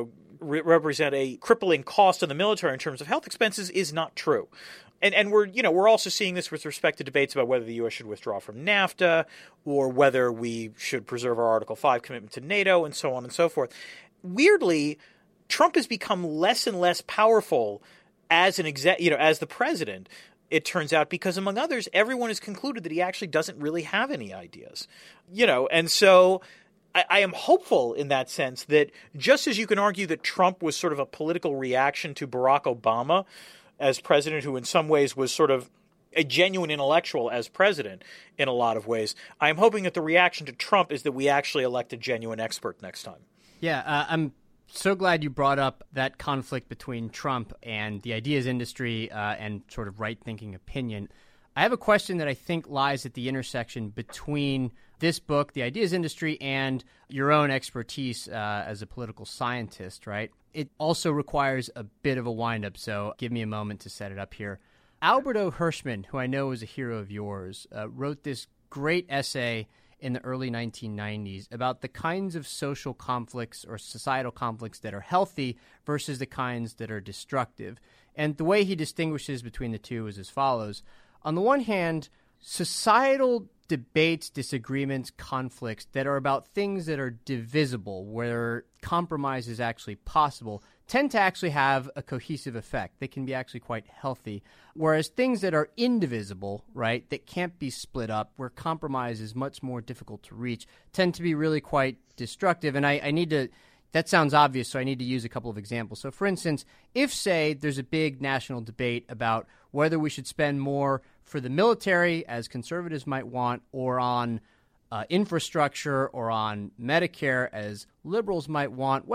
represent a crippling cost in the military in terms of health expenses is not true. And we're also seeing this with respect to debates about whether the U.S. should withdraw from NAFTA or whether we should preserve our Article 5 commitment to NATO and so on and so forth. Weirdly, Trump has become less and less powerful as as the president, it turns out, because among others, everyone has concluded that he actually doesn't really have any ideas. And so I am hopeful in that sense that just as you can argue that Trump was sort of a political reaction to Barack Obama as president, who in some ways was sort of a genuine intellectual as president in a lot of ways, I am hoping that the reaction to Trump is that we actually elect a genuine expert next time. Yeah, I'm so glad you brought up that conflict between Trump and the ideas industry and sort of right-thinking opinion. I have a question that I think lies at the intersection between this book, The Ideas Industry, and your own expertise as a political scientist, right? It also requires a bit of a wind-up, so give me a moment to set it up here. Albert O. Hirschman, who I know is a hero of yours, wrote this great essay in the early 1990s about the kinds of social conflicts or societal conflicts that are healthy versus the kinds that are destructive. And the way he distinguishes between the two is as follows. On the one hand, societal debates, disagreements, conflicts that are about things that are divisible, where compromise is actually possible, tend to actually have a cohesive effect. They can be actually quite healthy. Whereas things that are indivisible, right, that can't be split up, where compromise is much more difficult to reach, tend to be really quite destructive. And I need to – that sounds obvious, so I need to use a couple of examples. So, for instance, if, say, there's a big national debate about whether we should spend more for the military, as conservatives might want, or on infrastructure or on Medicare, as liberals might want, well,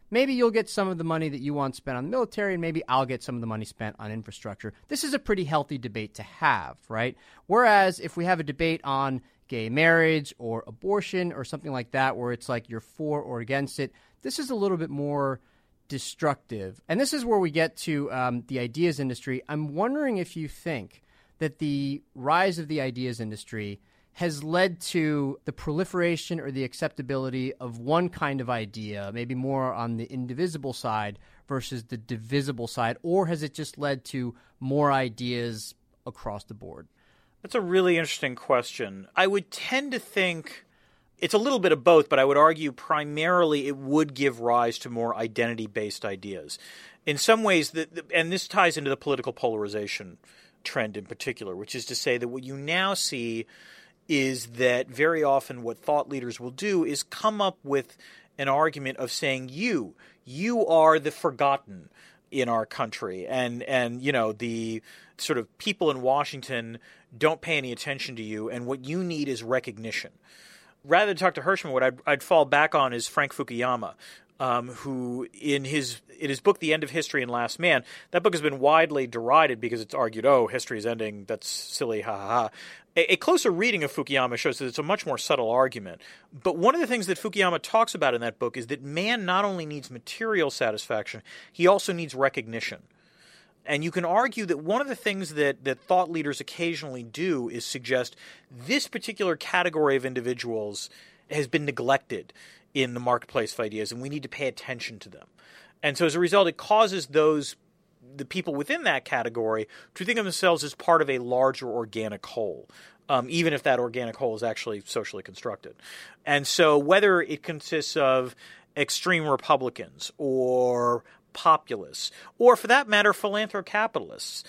maybe you'll get some of the money that you want spent on the military, and maybe I'll get some of the money spent on infrastructure. This is a pretty healthy debate to have, right? Whereas if we have a debate on gay marriage or abortion or something like that, where it's like you're for or against it, this is a little bit more destructive. And this is where we get to the ideas industry. I'm wondering if you think that the rise of the ideas industry has led to the proliferation or the acceptability of one kind of idea, maybe more on the indivisible side versus the divisible side, or has it just led to more ideas across the board? That's a really interesting question. I would tend to think it's a little bit of both, but I would argue primarily it would give rise to more identity-based ideas. In some ways, and this ties into the political polarization trend in particular, which is to say that what you now see is that very often what thought leaders will do is come up with an argument of saying you are the forgotten in our country, and the sort of people in Washington don't pay any attention to you, and what you need is recognition. Rather than talk to Hirschman, what I'd fall back on is Frank Fukuyama, who in his book The End of History and Last Man, that book has been widely derided because it's argued, history is ending, that's silly, ha ha ha. A closer reading of Fukuyama shows that it's a much more subtle argument. But one of the things that Fukuyama talks about in that book is that man not only needs material satisfaction, he also needs recognition. And you can argue that one of the things that thought leaders occasionally do is suggest this particular category of individuals has been neglected in the marketplace of ideas, and we need to pay attention to them. And so as a result, it causes the people within that category to think of themselves as part of a larger organic whole, even if that organic whole is actually socially constructed. And so whether it consists of extreme Republicans or populists, or for that matter, philanthrocapitalists,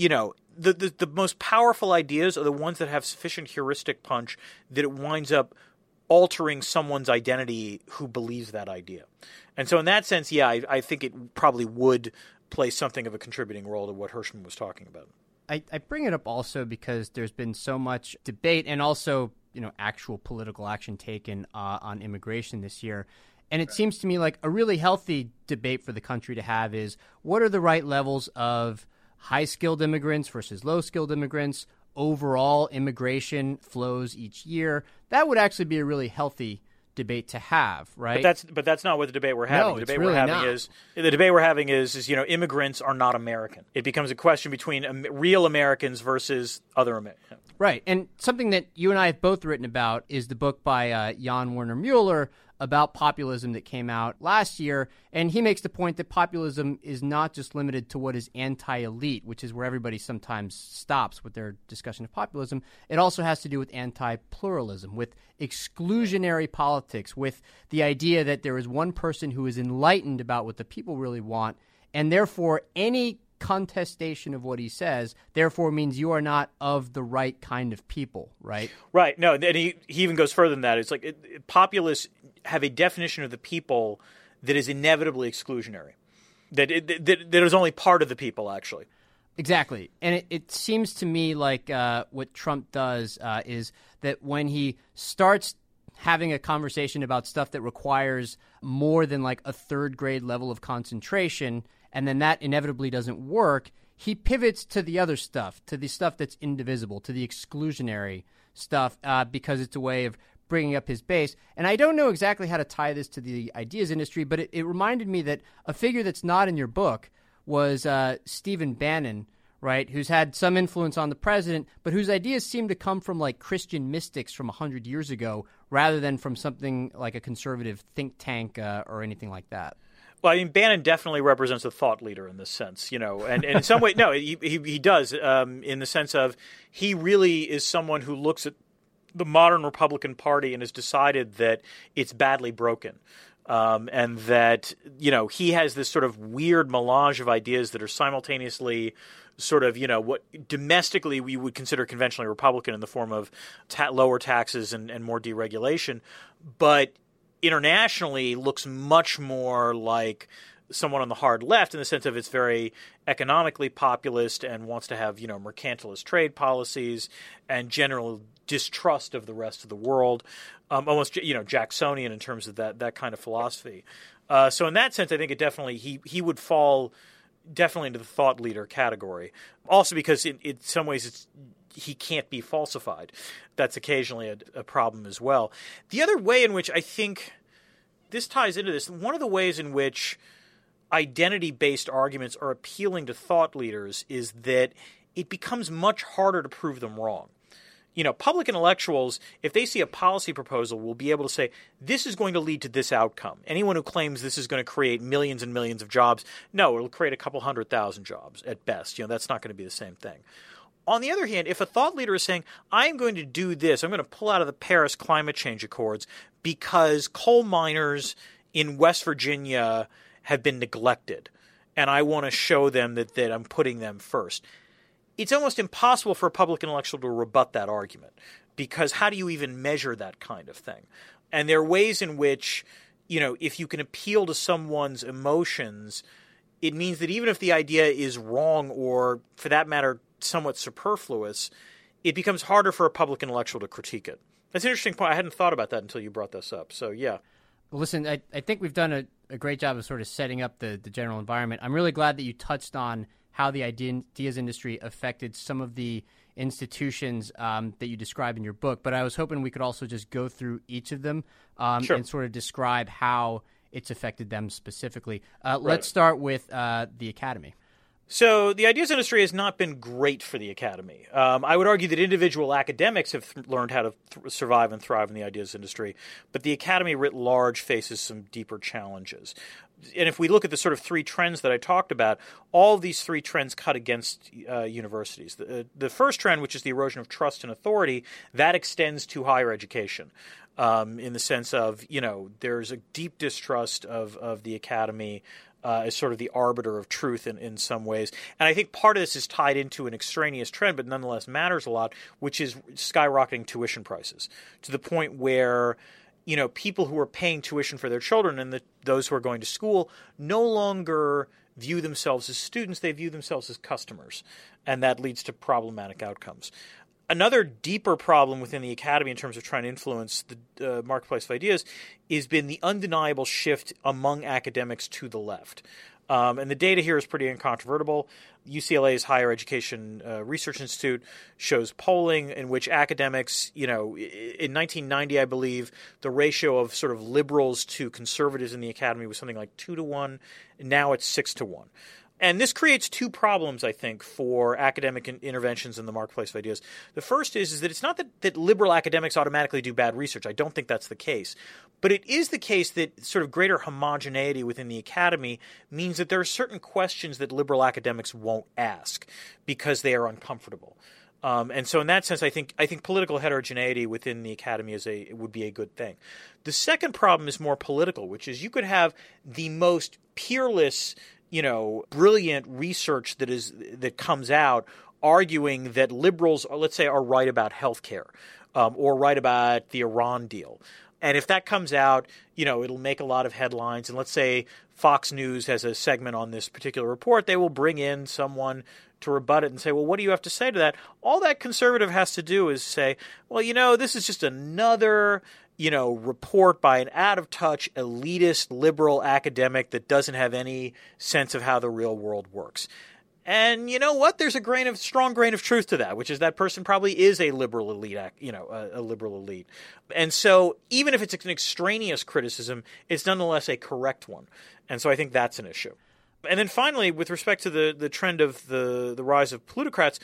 the most powerful ideas are the ones that have sufficient heuristic punch that it winds up altering someone's identity who believes that idea. And so in that sense, I think it probably would play something of a contributing role to what Hirschman was talking about. I bring it up also because there's been so much debate and also, actual political action taken on immigration this year. And it seems to me like a really healthy debate for the country to have is what are the right levels of high-skilled immigrants versus low-skilled immigrants, overall immigration flows each year. That would actually be a really healthy debate to have, right? But that's not what the debate we're having. No, the debate really we're having is immigrants are not American. It becomes a question between real Americans versus other Americans. Right. And something that you and I have both written about is the book by Jan Werner Mueller about populism that came out last year. And he makes the point that populism is not just limited to what is anti-elite, which is where everybody sometimes stops with their discussion of populism. It also has to do with anti-pluralism, with exclusionary politics, with the idea that there is one person who is enlightened about what the people really want, and therefore any contestation of what he says, therefore means you are not of the right kind of people, right? Right. No, and he even goes further than that. It's like populists have a definition of the people that is inevitably exclusionary, that is only part of the people, actually. Exactly. And it seems to me like what Trump does is that when he starts having a conversation about stuff that requires more than like a third grade level of concentration, and then that inevitably doesn't work, he pivots to the other stuff, to the stuff that's indivisible, to the exclusionary stuff, because it's a way of bringing up his base. And I don't know exactly how to tie this to the ideas industry, but it reminded me that a figure that's not in your book was Stephen Bannon, right, who's had some influence on the president, but whose ideas seem to come from like Christian mystics from 100 years ago rather than from something like a conservative think tank or anything like that. Well, I mean, Bannon definitely represents a thought leader in this sense, and in some way, no, he does, in the sense of he really is someone who looks at the modern Republican Party and has decided that it's badly broken. And that, he has this sort of weird melange of ideas that are simultaneously sort of, what domestically we would consider conventionally Republican in the form of lower taxes and more deregulation, but internationally looks much more like someone on the hard left in the sense of it's very economically populist and wants to have, mercantilist trade policies and general distrust of the rest of the world, almost, Jacksonian in terms of that kind of philosophy. So in that sense, I think it definitely he would fall definitely into the thought leader category. Also because in some ways he can't be falsified. That's occasionally a problem as well. The other way in which I think this ties into this, one of the ways in which identity-based arguments are appealing to thought leaders is that it becomes much harder to prove them wrong. Public intellectuals, if they see a policy proposal, will be able to say, this is going to lead to this outcome. Anyone who claims this is going to create millions and millions of jobs, no, it'll create a couple 100,000 jobs at best. That's not going to be the same thing. On the other hand, if a thought leader is saying, I'm going to do this, I'm going to pull out of the Paris Climate Change Accords because coal miners in West Virginia have been neglected, and I want to show them that I'm putting them first. It's almost impossible for a public intellectual to rebut that argument, because how do you even measure that kind of thing? And there are ways in which, if you can appeal to someone's emotions, it means that even if the idea is wrong or, for that matter, somewhat superfluous, it becomes harder for a public intellectual to critique it. That's an interesting point. I hadn't thought about that until you brought this up. So, yeah. Well, listen, I think we've done a great job of sort of setting up the general environment. I'm really glad that you touched on how the ideas industry affected some of the institutions that you describe in your book. But I was hoping we could also just go through each of them Sure. and sort of describe how it's affected them specifically. Right. Let's start with the Academy. So the ideas industry has not been great for the Academy. I would argue that individual academics have learned how to survive and thrive in the ideas industry, but the Academy writ large faces some deeper challenges. And if we look at the sort of three trends that I talked about, all of these three trends cut against universities. The first trend, which is the erosion of trust and authority, that extends to higher education. In the sense of, there's a deep distrust of the Academy as sort of the arbiter of truth in some ways. And I think part of this is tied into an extraneous trend, but nonetheless matters a lot, which is skyrocketing tuition prices to the point where, people who are paying tuition for their children and those who are going to school no longer view themselves as students, they view themselves as customers. And that leads to problematic outcomes. Another deeper problem within the Academy in terms of trying to influence the marketplace of ideas has been the undeniable shift among academics to the left. And the data here is pretty incontrovertible. UCLA's Higher Education Research Institute shows polling in which academics, in 1990, I believe, the ratio of sort of liberals to conservatives in the Academy was something like 2-1. Now it's 6-1. And this creates two problems, I think, for academic interventions in the marketplace of ideas. The first is that it's not that liberal academics automatically do bad research. I don't think that's the case. But it is the case that sort of greater homogeneity within the academy means that there are certain questions that liberal academics won't ask because they are uncomfortable. And so in that sense, I think political heterogeneity within the academy would be a good thing. The second problem is more political, which is you could have the most peerless brilliant research that comes out arguing that liberals, let's say, are right about healthcare or right about the Iran deal. And if that comes out, it'll make a lot of headlines. And let's say Fox News has a segment on this particular report, they will bring in someone to rebut it and say, well, what do you have to say to that? All that conservative has to do is say, well, this is just another report by an out-of-touch, elitist, liberal academic that doesn't have any sense of how the real world works. And you know what? There's a strong grain of truth to that, which is that person probably is a liberal elite, a liberal elite. And so even if it's an extraneous criticism, it's nonetheless a correct one. And so I think that's an issue. And then finally, with respect to the trend of the rise of plutocrats,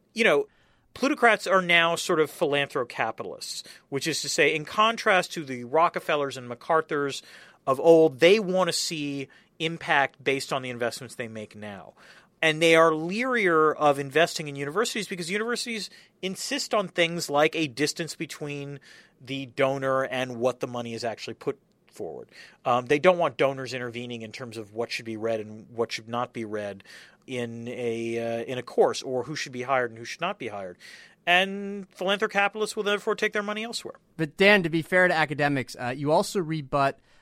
plutocrats are now sort of philanthrocapitalists, which is to say, in contrast to the Rockefellers and MacArthurs of old, they want to see impact based on the investments they make now. And they are leerier of investing in universities because universities insist on things like a distance between the donor and what the money is actually put forward. They don't want donors intervening in terms of what should be read and what should not be read in a course, or who should be hired and who should not be hired. And philanthrocapitalists will therefore take their money elsewhere. But Dan, to be fair to academics, you also rebut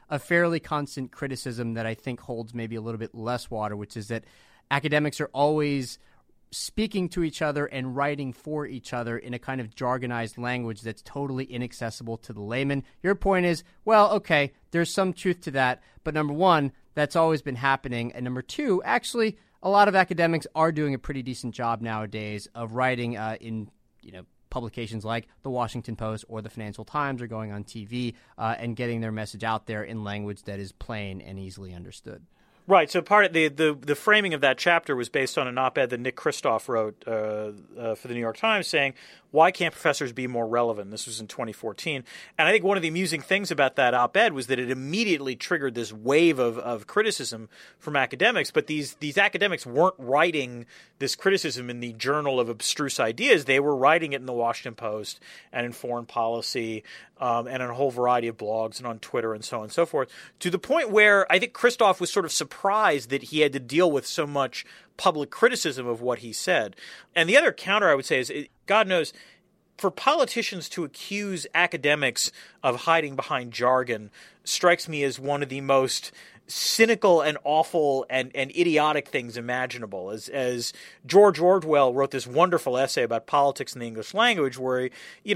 a fairly constant criticism that I think holds maybe a little bit less water, which is that academics are always speaking to each other and writing for each other in a kind of jargonized language that's totally inaccessible to the layman. Your point is, well, okay, there's some truth to that, but number one, that's always been happening, and number two, actually, a lot of academics are doing a pretty decent job nowadays of writing in, publications like the Washington Post or the Financial Times, or going on TV and getting their message out there in language that is plain and easily understood. Right. So part of the framing of that chapter was based on an op-ed that Nick Kristof wrote for the New York Times saying, why can't professors be more relevant? This was in 2014. And I think one of the amusing things about that op-ed was that it immediately triggered this wave of criticism from academics. But these academics weren't writing this criticism in the Journal of Abstruse Ideas. They were writing it in the Washington Post and in Foreign Policy and in a whole variety of blogs and on Twitter and so on and so forth, to the point where I think Kristof was sort of surprised that he had to deal with so much public criticism of what he said. And the other counter I would say is, God knows, for politicians to accuse academics of hiding behind jargon strikes me as one of the most cynical and awful and idiotic things imaginable. As George Orwell wrote this wonderful essay about politics in the English language where,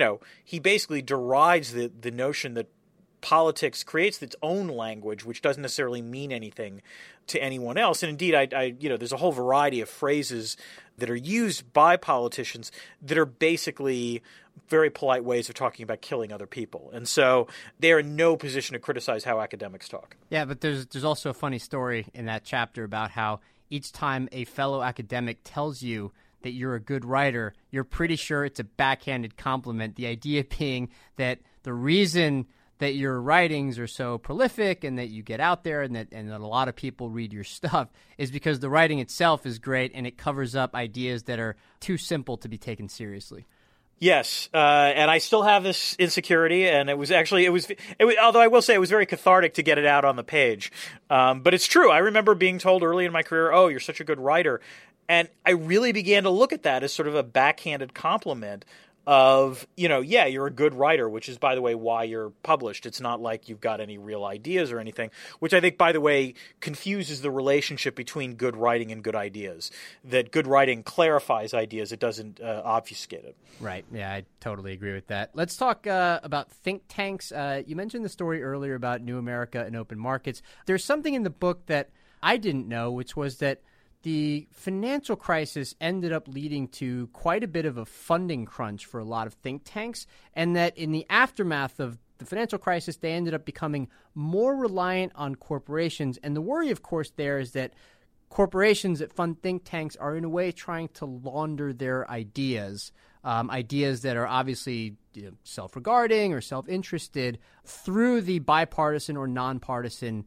he basically derides the notion that politics creates its own language, which doesn't necessarily mean anything to anyone else. And indeed, there's a whole variety of phrases that are used by politicians that are basically very polite ways of talking about killing other people. And so they're in no position to criticize how academics talk. Yeah, but there's also a funny story in that chapter about how each time a fellow academic tells you that you're a good writer, you're pretty sure it's a backhanded compliment. The idea being that the reason that your writings are so prolific and that you get out there and that a lot of people read your stuff is because the writing itself is great and it covers up ideas that are too simple to be taken seriously. Yes, and I still have this insecurity, and it was although I will say it was very cathartic to get it out on the page. But it's true. I remember being told early in my career, oh, you're such a good writer. And I really began to look at that as sort of a backhanded compliment of, you're a good writer, which is, by the way, why you're published. It's not like you've got any real ideas or anything, which I think, by the way, confuses the relationship between good writing and good ideas. That good writing clarifies ideas. It doesn't obfuscate it. Right. Yeah, I totally agree with that. Let's talk about think tanks. You mentioned the story earlier about New America and open markets. There's something in the book that I didn't know, which was that the financial crisis ended up leading to quite a bit of a funding crunch for a lot of think tanks, and that in the aftermath of the financial crisis, they ended up becoming more reliant on corporations. And the worry, of course, there is that corporations that fund think tanks are in a way trying to launder their ideas, ideas that are obviously self-regarding or self-interested, through the bipartisan or nonpartisan,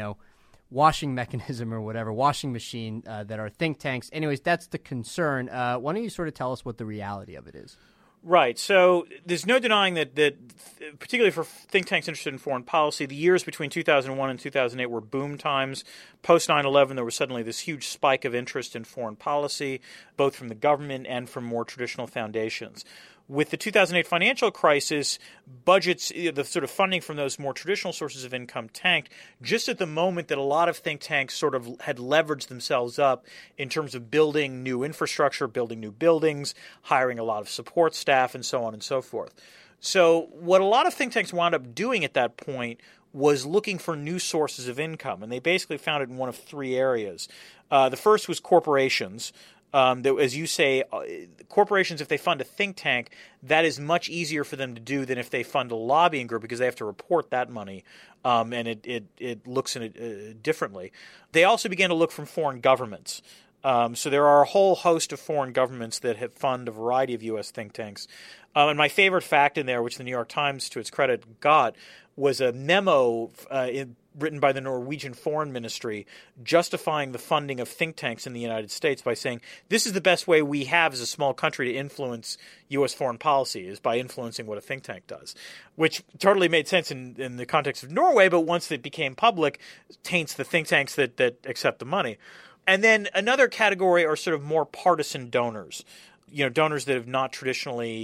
washing mechanism or whatever, washing machine that are think tanks. Anyways, that's the concern. Why don't you sort of tell us what the reality of it is? Right. So there's no denying that particularly for think tanks interested in foreign policy, the years between 2001 and 2008 were boom times. Post 9/11, there was suddenly this huge spike of interest in foreign policy, both from the government and from more traditional foundations. With the 2008 financial crisis, budgets, the sort of funding from those more traditional sources of income tanked just at the moment that a lot of think tanks sort of had leveraged themselves up in terms of building new infrastructure, building new buildings, hiring a lot of support staff, and so on and so forth. So what a lot of think tanks wound up doing at that point was looking for new sources of income, and they basically found it in one of three areas. The first was corporations. That, as you say, corporations, if they fund a think tank, that is much easier for them to do than if they fund a lobbying group because they have to report that money, and it looks in it differently. They also began to look from foreign governments. So there are a whole host of foreign governments that have funded a variety of U.S. think tanks. And my favorite fact in there, which the New York Times, to its credit, got, was a memo written by the Norwegian Foreign Ministry justifying the funding of think tanks in the United States by saying this is the best way we have as a small country to influence U.S. foreign policy is by influencing what a think tank does, which totally made sense in the context of Norway, but once it became public, taints the think tanks that accept the money. And then another category are sort of more partisan donors, donors that have not traditionally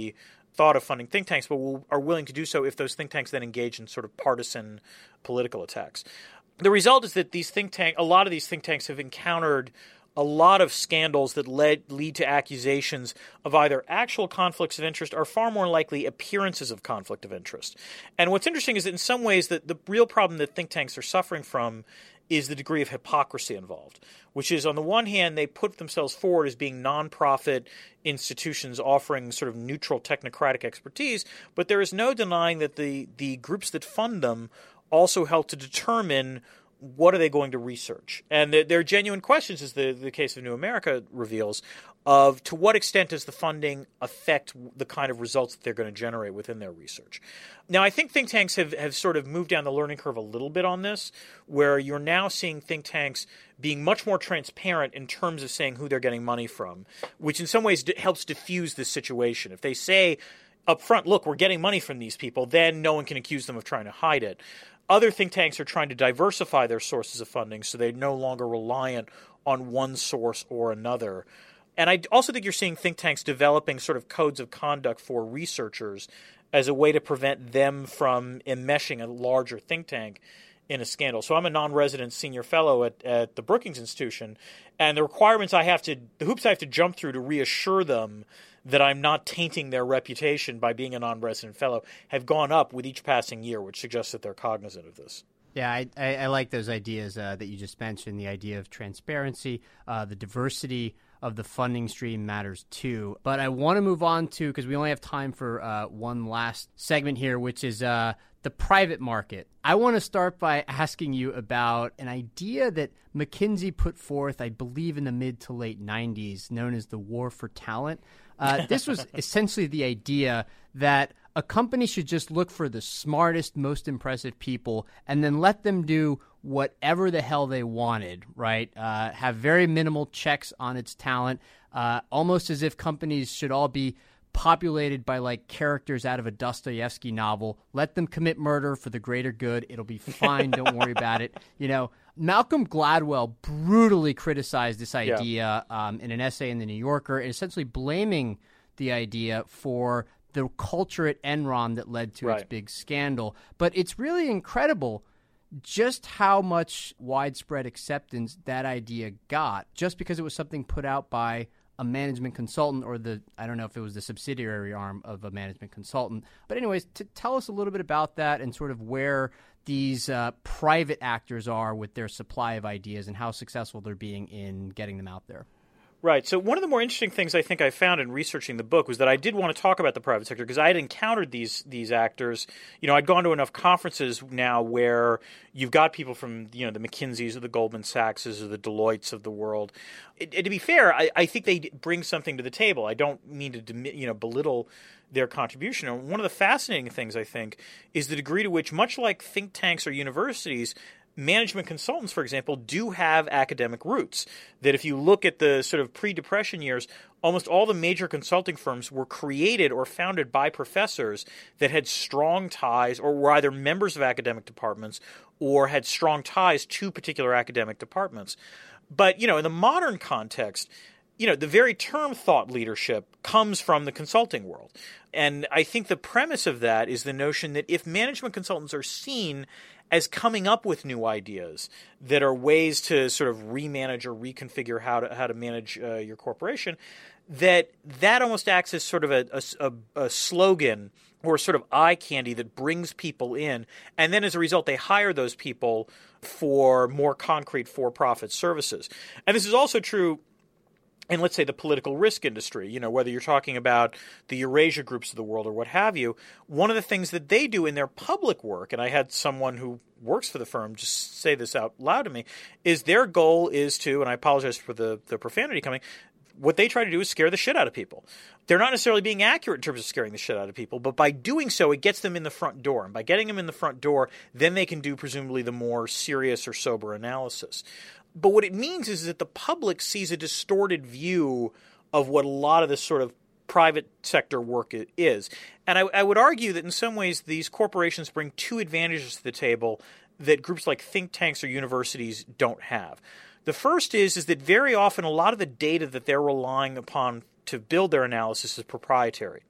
thought of funding think tanks, but are willing to do so if those think tanks then engage in sort of partisan political attacks. The result is that a lot of these think tanks have encountered a lot of scandals that lead to accusations of either actual conflicts of interest or far more likely appearances of conflict of interest. And what's interesting is that in some ways the real problem that think tanks are suffering from is the degree of hypocrisy involved, which is on the one hand, they put themselves forward as being nonprofit institutions offering sort of neutral technocratic expertise, but there is no denying that the groups that fund them also help to determine what are they going to research. And there are genuine questions, as the case of New America reveals, of to what extent does the funding affect the kind of results that they're going to generate within their research. Now, I think think tanks have sort of moved down the learning curve a little bit on this, where you're now seeing think tanks being much more transparent in terms of saying who they're getting money from, which in some ways helps diffuse this situation. If they say up front, look, we're getting money from these people, then no one can accuse them of trying to hide it. Other think tanks are trying to diversify their sources of funding so they're no longer reliant on one source or another. And I also think you're seeing think tanks developing sort of codes of conduct for researchers as a way to prevent them from enmeshing a larger think tank in a scandal. So I'm a non-resident senior fellow at the Brookings Institution, and the hoops I have to jump through to reassure them that I'm not tainting their reputation by being a non-resident fellow have gone up with each passing year, which suggests that they're cognizant of this. Yeah, I like those ideas that you just mentioned, the idea of transparency, the diversity of the funding stream matters too. But I want to move on to, because we only have time for one last segment here, which is the private market. I want to start by asking you about an idea that McKinsey put forth, I believe in the mid to late 90s, known as the war for talent. This was essentially the idea that a company should just look for the smartest, most impressive people and then let them do whatever the hell they wanted, right? Have very minimal checks on its talent, almost as if companies should all be populated by like characters out of a Dostoevsky novel. Let them commit murder for the greater good. It'll be fine. Don't worry about it. You know, Malcolm Gladwell brutally criticized this idea in an essay in the New Yorker, essentially blaming the idea for the culture at Enron that led to its big scandal. But it's really incredible just how much widespread acceptance that idea got, just because it was something put out by a management consultant, or I don't know if it was the subsidiary arm of a management consultant. But anyways, to tell us a little bit about that and sort of where these private actors are with their supply of ideas and how successful they're being in getting them out there. Right. So one of the more interesting things I think I found in researching the book was that I did want to talk about the private sector because I had encountered these actors. You know, I'd gone to enough conferences now where you've got people from, you know, the McKinseys or the Goldman Sachses or the Deloittes of the world. To be fair, I think they bring something to the table. I don't mean to belittle their contribution. And one of the fascinating things, I think, is the degree to which, much like think tanks or universities, management consultants, for example, do have academic roots. That if you look at the sort of pre-Depression years, almost all the major consulting firms were created or founded by professors that had strong ties or were either members of academic departments or had strong ties to particular academic departments. But, you know, in the modern context, you know, the very term thought leadership comes from the consulting world. And I think the premise of that is the notion that if management consultants are seen as coming up with new ideas that are ways to sort of remanage or reconfigure how to manage your corporation, that almost acts as sort of a slogan or sort of eye candy that brings people in. And then as a result, they hire those people for more concrete for-profit services. And this is also true in, let's say, the political risk industry, you know, whether you're talking about the Eurasia groups of the world or what have you, one of the things that they do in their public work, and I had someone who works for the firm just say this out loud to me, is their goal is to, and I apologize for the profanity coming, what they try to do is scare the shit out of people. They're not necessarily being accurate in terms of scaring the shit out of people, but by doing so, it gets them in the front door. And by getting them in the front door, then they can do presumably the more serious or sober analysis. But what it means is that the public sees a distorted view of what a lot of this sort of private sector work is. And I would argue that in some ways these corporations bring two advantages to the table that groups like think tanks or universities don't have. The first is that very often a lot of the data that they're relying upon to build their analysis is proprietary.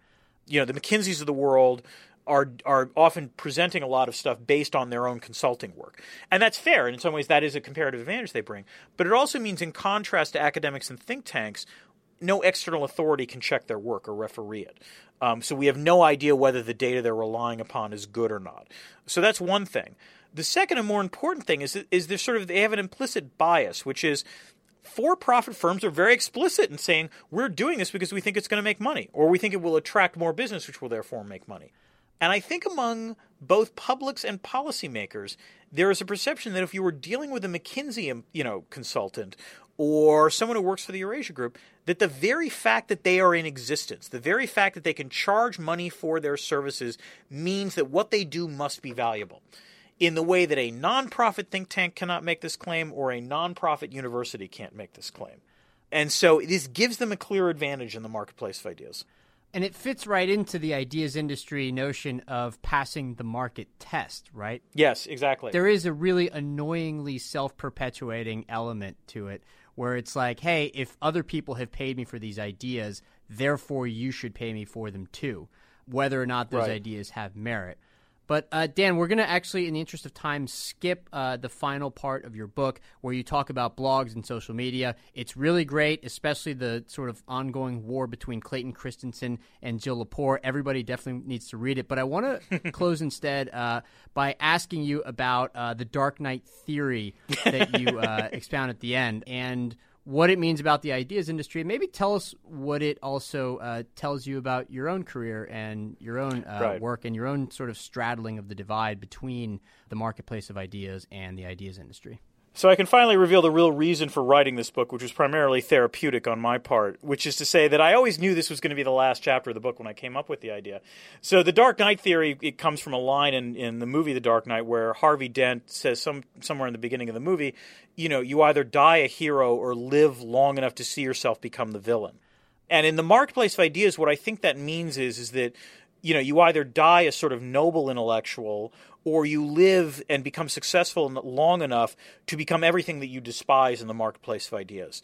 the McKinseys of the world are often presenting a lot of stuff based on their own consulting work. And that's fair. And in some ways, that is a comparative advantage they bring. But it also means, in contrast to academics and think tanks, no external authority can check their work or referee it. So we have no idea whether the data they're relying upon is good or not. So that's one thing. The second and more important thing is they have an implicit bias, which is for-profit firms are very explicit in saying, we're doing this because we think it's going to make money, or we think it will attract more business, which will therefore make money. And I think among both publics and policymakers, there is a perception that if you were dealing with a McKinsey, consultant or someone who works for the Eurasia Group, that the very fact that they are in existence, the very fact that they can charge money for their services means that what they do must be valuable, in the way that a nonprofit think tank cannot make this claim or a nonprofit university can't make this claim. And so this gives them a clear advantage in the marketplace of ideas. And it fits right into the ideas industry notion of passing the market test, right? Yes, exactly. There is a really annoyingly self-perpetuating element to it where it's like, hey, if other people have paid me for these ideas, therefore you should pay me for them too, whether or not those ideas have merit. But Dan, we're going to actually, in the interest of time, skip the final part of your book where you talk about blogs and social media. It's really great, especially the sort of ongoing war between Clayton Christensen and Jill Lepore. Everybody definitely needs to read it. But I want to close instead by asking you about the Dark Knight theory that you expound at the end, and what it means about the ideas industry. Maybe tell us what it also tells you about your own career and your own work and your own sort of straddling of the divide between the marketplace of ideas and the ideas industry. So I can finally reveal the real reason for writing this book, which was primarily therapeutic on my part, which is to say that I always knew this was going to be the last chapter of the book when I came up with the idea. So the Dark Knight theory, it comes from a line in the movie The Dark Knight where Harvey Dent says somewhere in the beginning of the movie, you either die a hero or live long enough to see yourself become the villain. And in the marketplace of ideas, what I think that means is that you either die a sort of noble intellectual or you live and become successful long enough to become everything that you despise in the marketplace of ideas.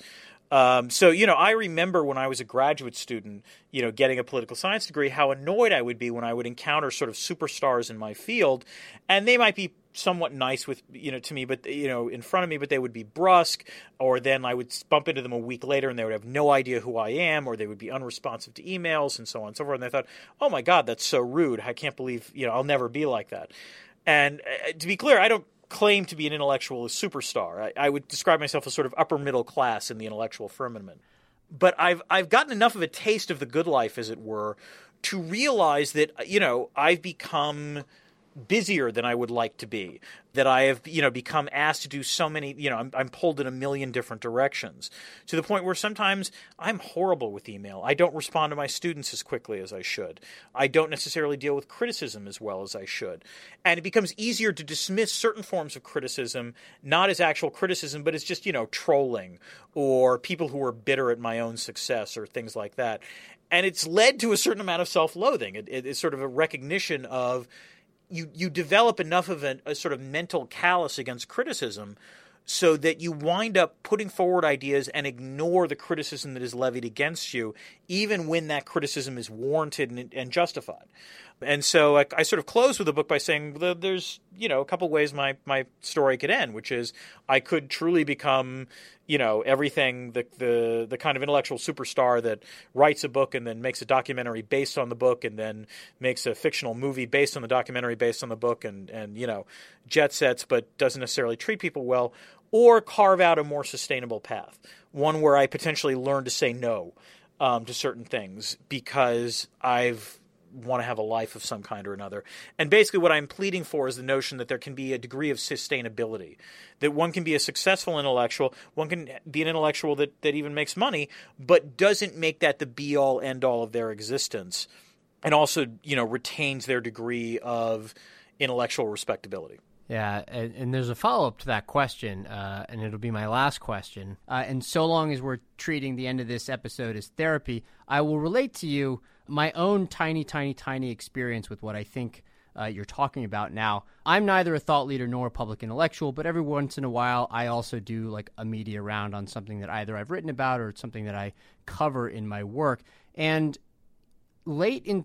So I remember when I was a graduate student, getting a political science degree, how annoyed I would be when I would encounter sort of superstars in my field, and they might be somewhat nice with to me, but in front of me, but they would be brusque, or then I would bump into them a week later and they would have no idea who I am, or they would be unresponsive to emails and so on and so forth. And I thought, oh my God, that's so rude. I can't believe I'll never be like that. And to be clear, I don't claim to be an intellectual superstar. I would describe myself as sort of upper middle class in the intellectual firmament. But I've gotten enough of a taste of the good life, as it were, to realize that I've become busier than I would like to be, that I have become asked to do so many, I'm pulled in a million different directions, to the point where sometimes I'm horrible with email. I don't respond to my students as quickly as I should. I don't necessarily deal with criticism as well as I should. And it becomes easier to dismiss certain forms of criticism, not as actual criticism, but as just, trolling or people who are bitter at my own success or things like that. And it's led to a certain amount of self-loathing. It's sort of a recognition of you develop enough of a sort of mental callous against criticism so that you wind up putting forward ideas and ignore the criticism that is levied against you, even when that criticism is warranted and justified. And so I sort of close with the book by saying there's, a couple ways my story could end, which is I could truly become, everything, the kind of intellectual superstar that writes a book and then makes a documentary based on the book and then makes a fictional movie based on the documentary based on the book and jet sets but doesn't necessarily treat people well, or carve out a more sustainable path, one where I potentially learn to say no to certain things because I've want to have a life of some kind or another. And basically what I'm pleading for is the notion that there can be a degree of sustainability, that one can be a successful intellectual, one can be an intellectual that even makes money, but doesn't make that the be-all, end-all of their existence, and also, retains their degree of intellectual respectability. Yeah, and there's a follow-up to that question, and it'll be my last question. And so long as we're treating the end of this episode as therapy, I will relate to you my own tiny experience with what I think you're talking about now. I'm neither a thought leader nor a public intellectual, but every once in a while I also do like a media round on something that either I've written about or something that I cover in my work. And late in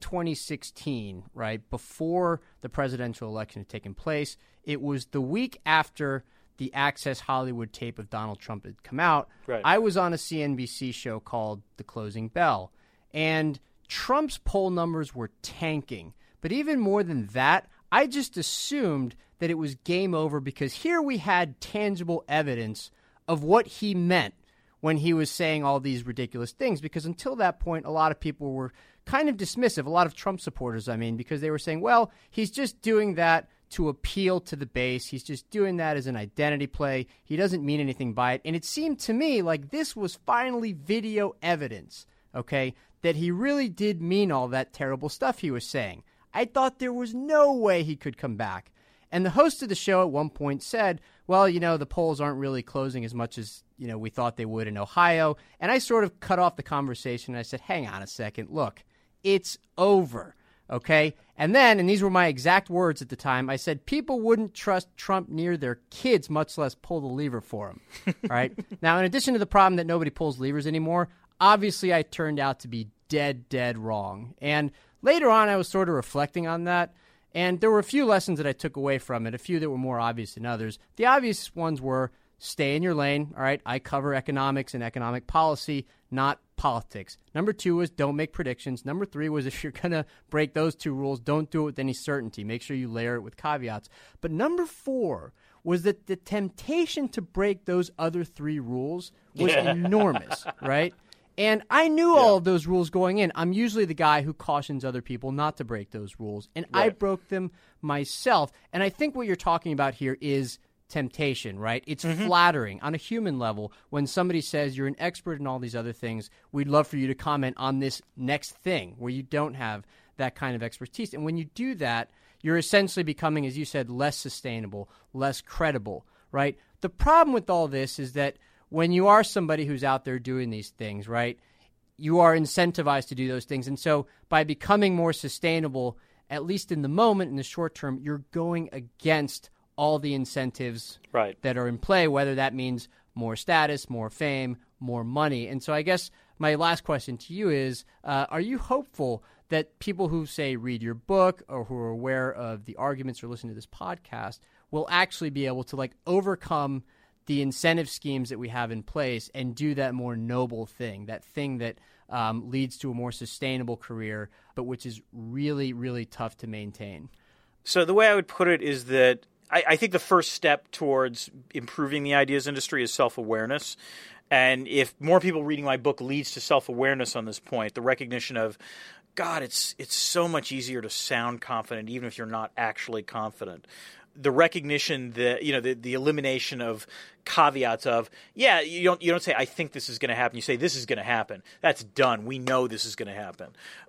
2016, right, before the presidential election had taken place, it was the week after the Access Hollywood tape of Donald Trump had come out. Right. I was on a CNBC show called The Closing Bell, and Trump's poll numbers were tanking. But even more than that, I just assumed that it was game over because here we had tangible evidence of what he meant when he was saying all these ridiculous things, because until that point, a lot of people were kind of dismissive, a lot of Trump supporters, because they were saying, well, he's just doing that to appeal to the base. He's just doing that as an identity play. He doesn't mean anything by it. And it seemed to me like this was finally video evidence, okay, that he really did mean all that terrible stuff he was saying. I thought there was no way he could come back. And the host of the show at one point said, well, the polls aren't really closing as much as, we thought they would in Ohio. And I sort of cut off the conversation and I said, hang on a second. Look, it's over. Okay. And then, and these were my exact words at the time, I said, people wouldn't trust Trump near their kids, much less pull the lever for him. All right. Now, in addition to the problem that nobody pulls levers anymore, obviously I turned out to be dead wrong. And later on, I was sort of reflecting on that. And there were a few lessons that I took away from it, a few that were more obvious than others. The obvious ones were stay in your lane. All right. I cover economics and economic policy, not politics. Number 2 was don't make predictions. Number 3 was if you're going to break those 2 rules, don't do it with any certainty. Make sure you layer it with caveats. But number 4 was that the temptation to break those other 3 rules was enormous, right? And I knew all of those rules going in. I'm usually the guy who cautions other people not to break those rules. And I broke them myself. And I think what you're talking about here is temptation, right? It's flattering on a human level when somebody says you're an expert in all these other things. We'd love for you to comment on this next thing where you don't have that kind of expertise. And when you do that, you're essentially becoming, as you said, less sustainable, less credible, right? The problem with all this is that when you are somebody who's out there doing these things, right, you are incentivized to do those things. And so by becoming more sustainable, at least in the moment, in the short term, you're going against all the incentives that are in play, whether that means more status, more fame, more money. And so I guess my last question to you is, are you hopeful that people who, say, read your book or who are aware of the arguments or listen to this podcast will actually be able to, overcome the incentive schemes that we have in place and do that more noble thing, that thing that leads to a more sustainable career, but which is really, really tough to maintain? So the way I would put it is that I think the first step towards improving the ideas industry is self-awareness. And if more people reading my book leads to self-awareness on this point, the recognition of, God, it's so much easier to sound confident even if you're not actually confident. The recognition that, the elimination of caveats of, you don't say, I think this is going to happen. You say, this is going to happen. That's done. We know this is going to happen.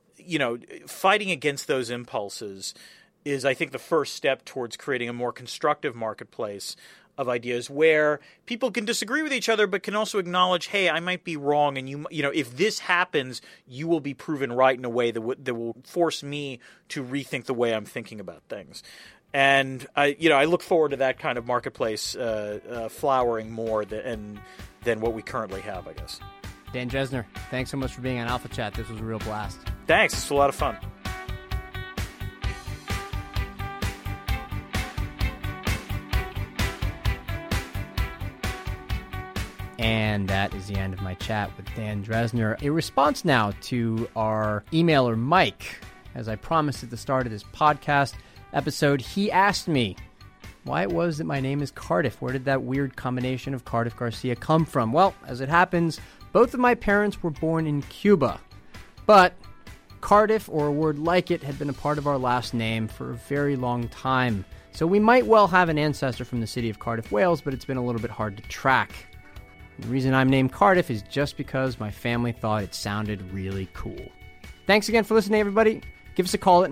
Fighting against those impulses is, I think, the first step towards creating a more constructive marketplace of ideas where people can disagree with each other but can also acknowledge, hey, I might be wrong, and if this happens, you will be proven right in a way that will force me to rethink the way I'm thinking about things. And I look forward to that kind of marketplace flowering more than what we currently have, I guess. Dan Dresner, thanks so much for being on Alpha Chat. This was a real blast. Thanks. It's a lot of fun. And that is the end of my chat with Dan Dresner. A response now to our emailer, Mike. As I promised at the start of this podcast episode, he asked me why it was that my name is Cardiff. Where did that weird combination of Cardiff Garcia come from? Well, as it happens, both of my parents were born in Cuba. But Cardiff, or a word like it, had been a part of our last name for a very long time. So we might well have an ancestor from the city of Cardiff, Wales, but it's been a little bit hard to track. The reason I'm named Cardiff is just because my family thought it sounded really cool. Thanks again for listening, everybody. Give us a call at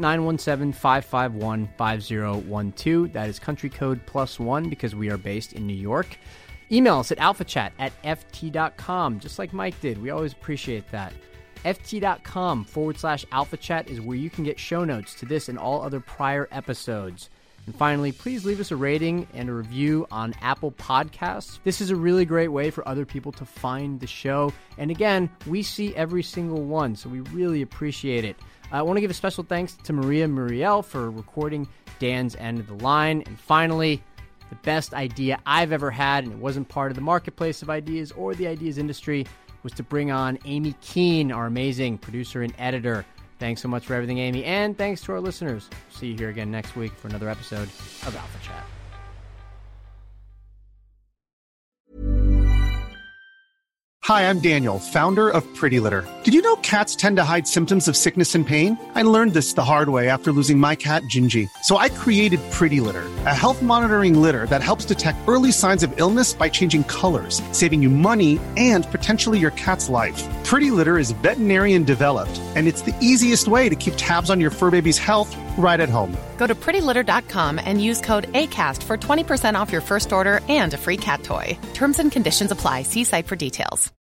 917-551-5012. That is country code +1 because we are based in New York. Email us at alphachat@ft.com, just like Mike did. We always appreciate that. ft.com/alphachat is where you can get show notes to this and all other prior episodes. And finally, please leave us a rating and a review on Apple Podcasts. This is a really great way for other people to find the show. And again, we see every single one, so we really appreciate it. I want to give a special thanks to Maria Muriel for recording Dan's End of the Line. And finally, the best idea I've ever had, and it wasn't part of the marketplace of ideas or the ideas industry, was to bring on Amy Keene, our amazing producer and editor. Thanks so much for everything, Amy, and thanks to our listeners. See you here again next week for another episode of Alpha Chat. Hi, I'm Daniel, founder of Pretty Litter. Did you know cats tend to hide symptoms of sickness and pain? I learned this the hard way after losing my cat, Gingy. So I created Pretty Litter, a health monitoring litter that helps detect early signs of illness by changing colors, saving you money and potentially your cat's life. Pretty Litter is veterinarian developed, and it's the easiest way to keep tabs on your fur baby's health right at home. Go to prettylitter.com and use code ACAST for 20% off your first order and a free cat toy. Terms and conditions apply. See site for details.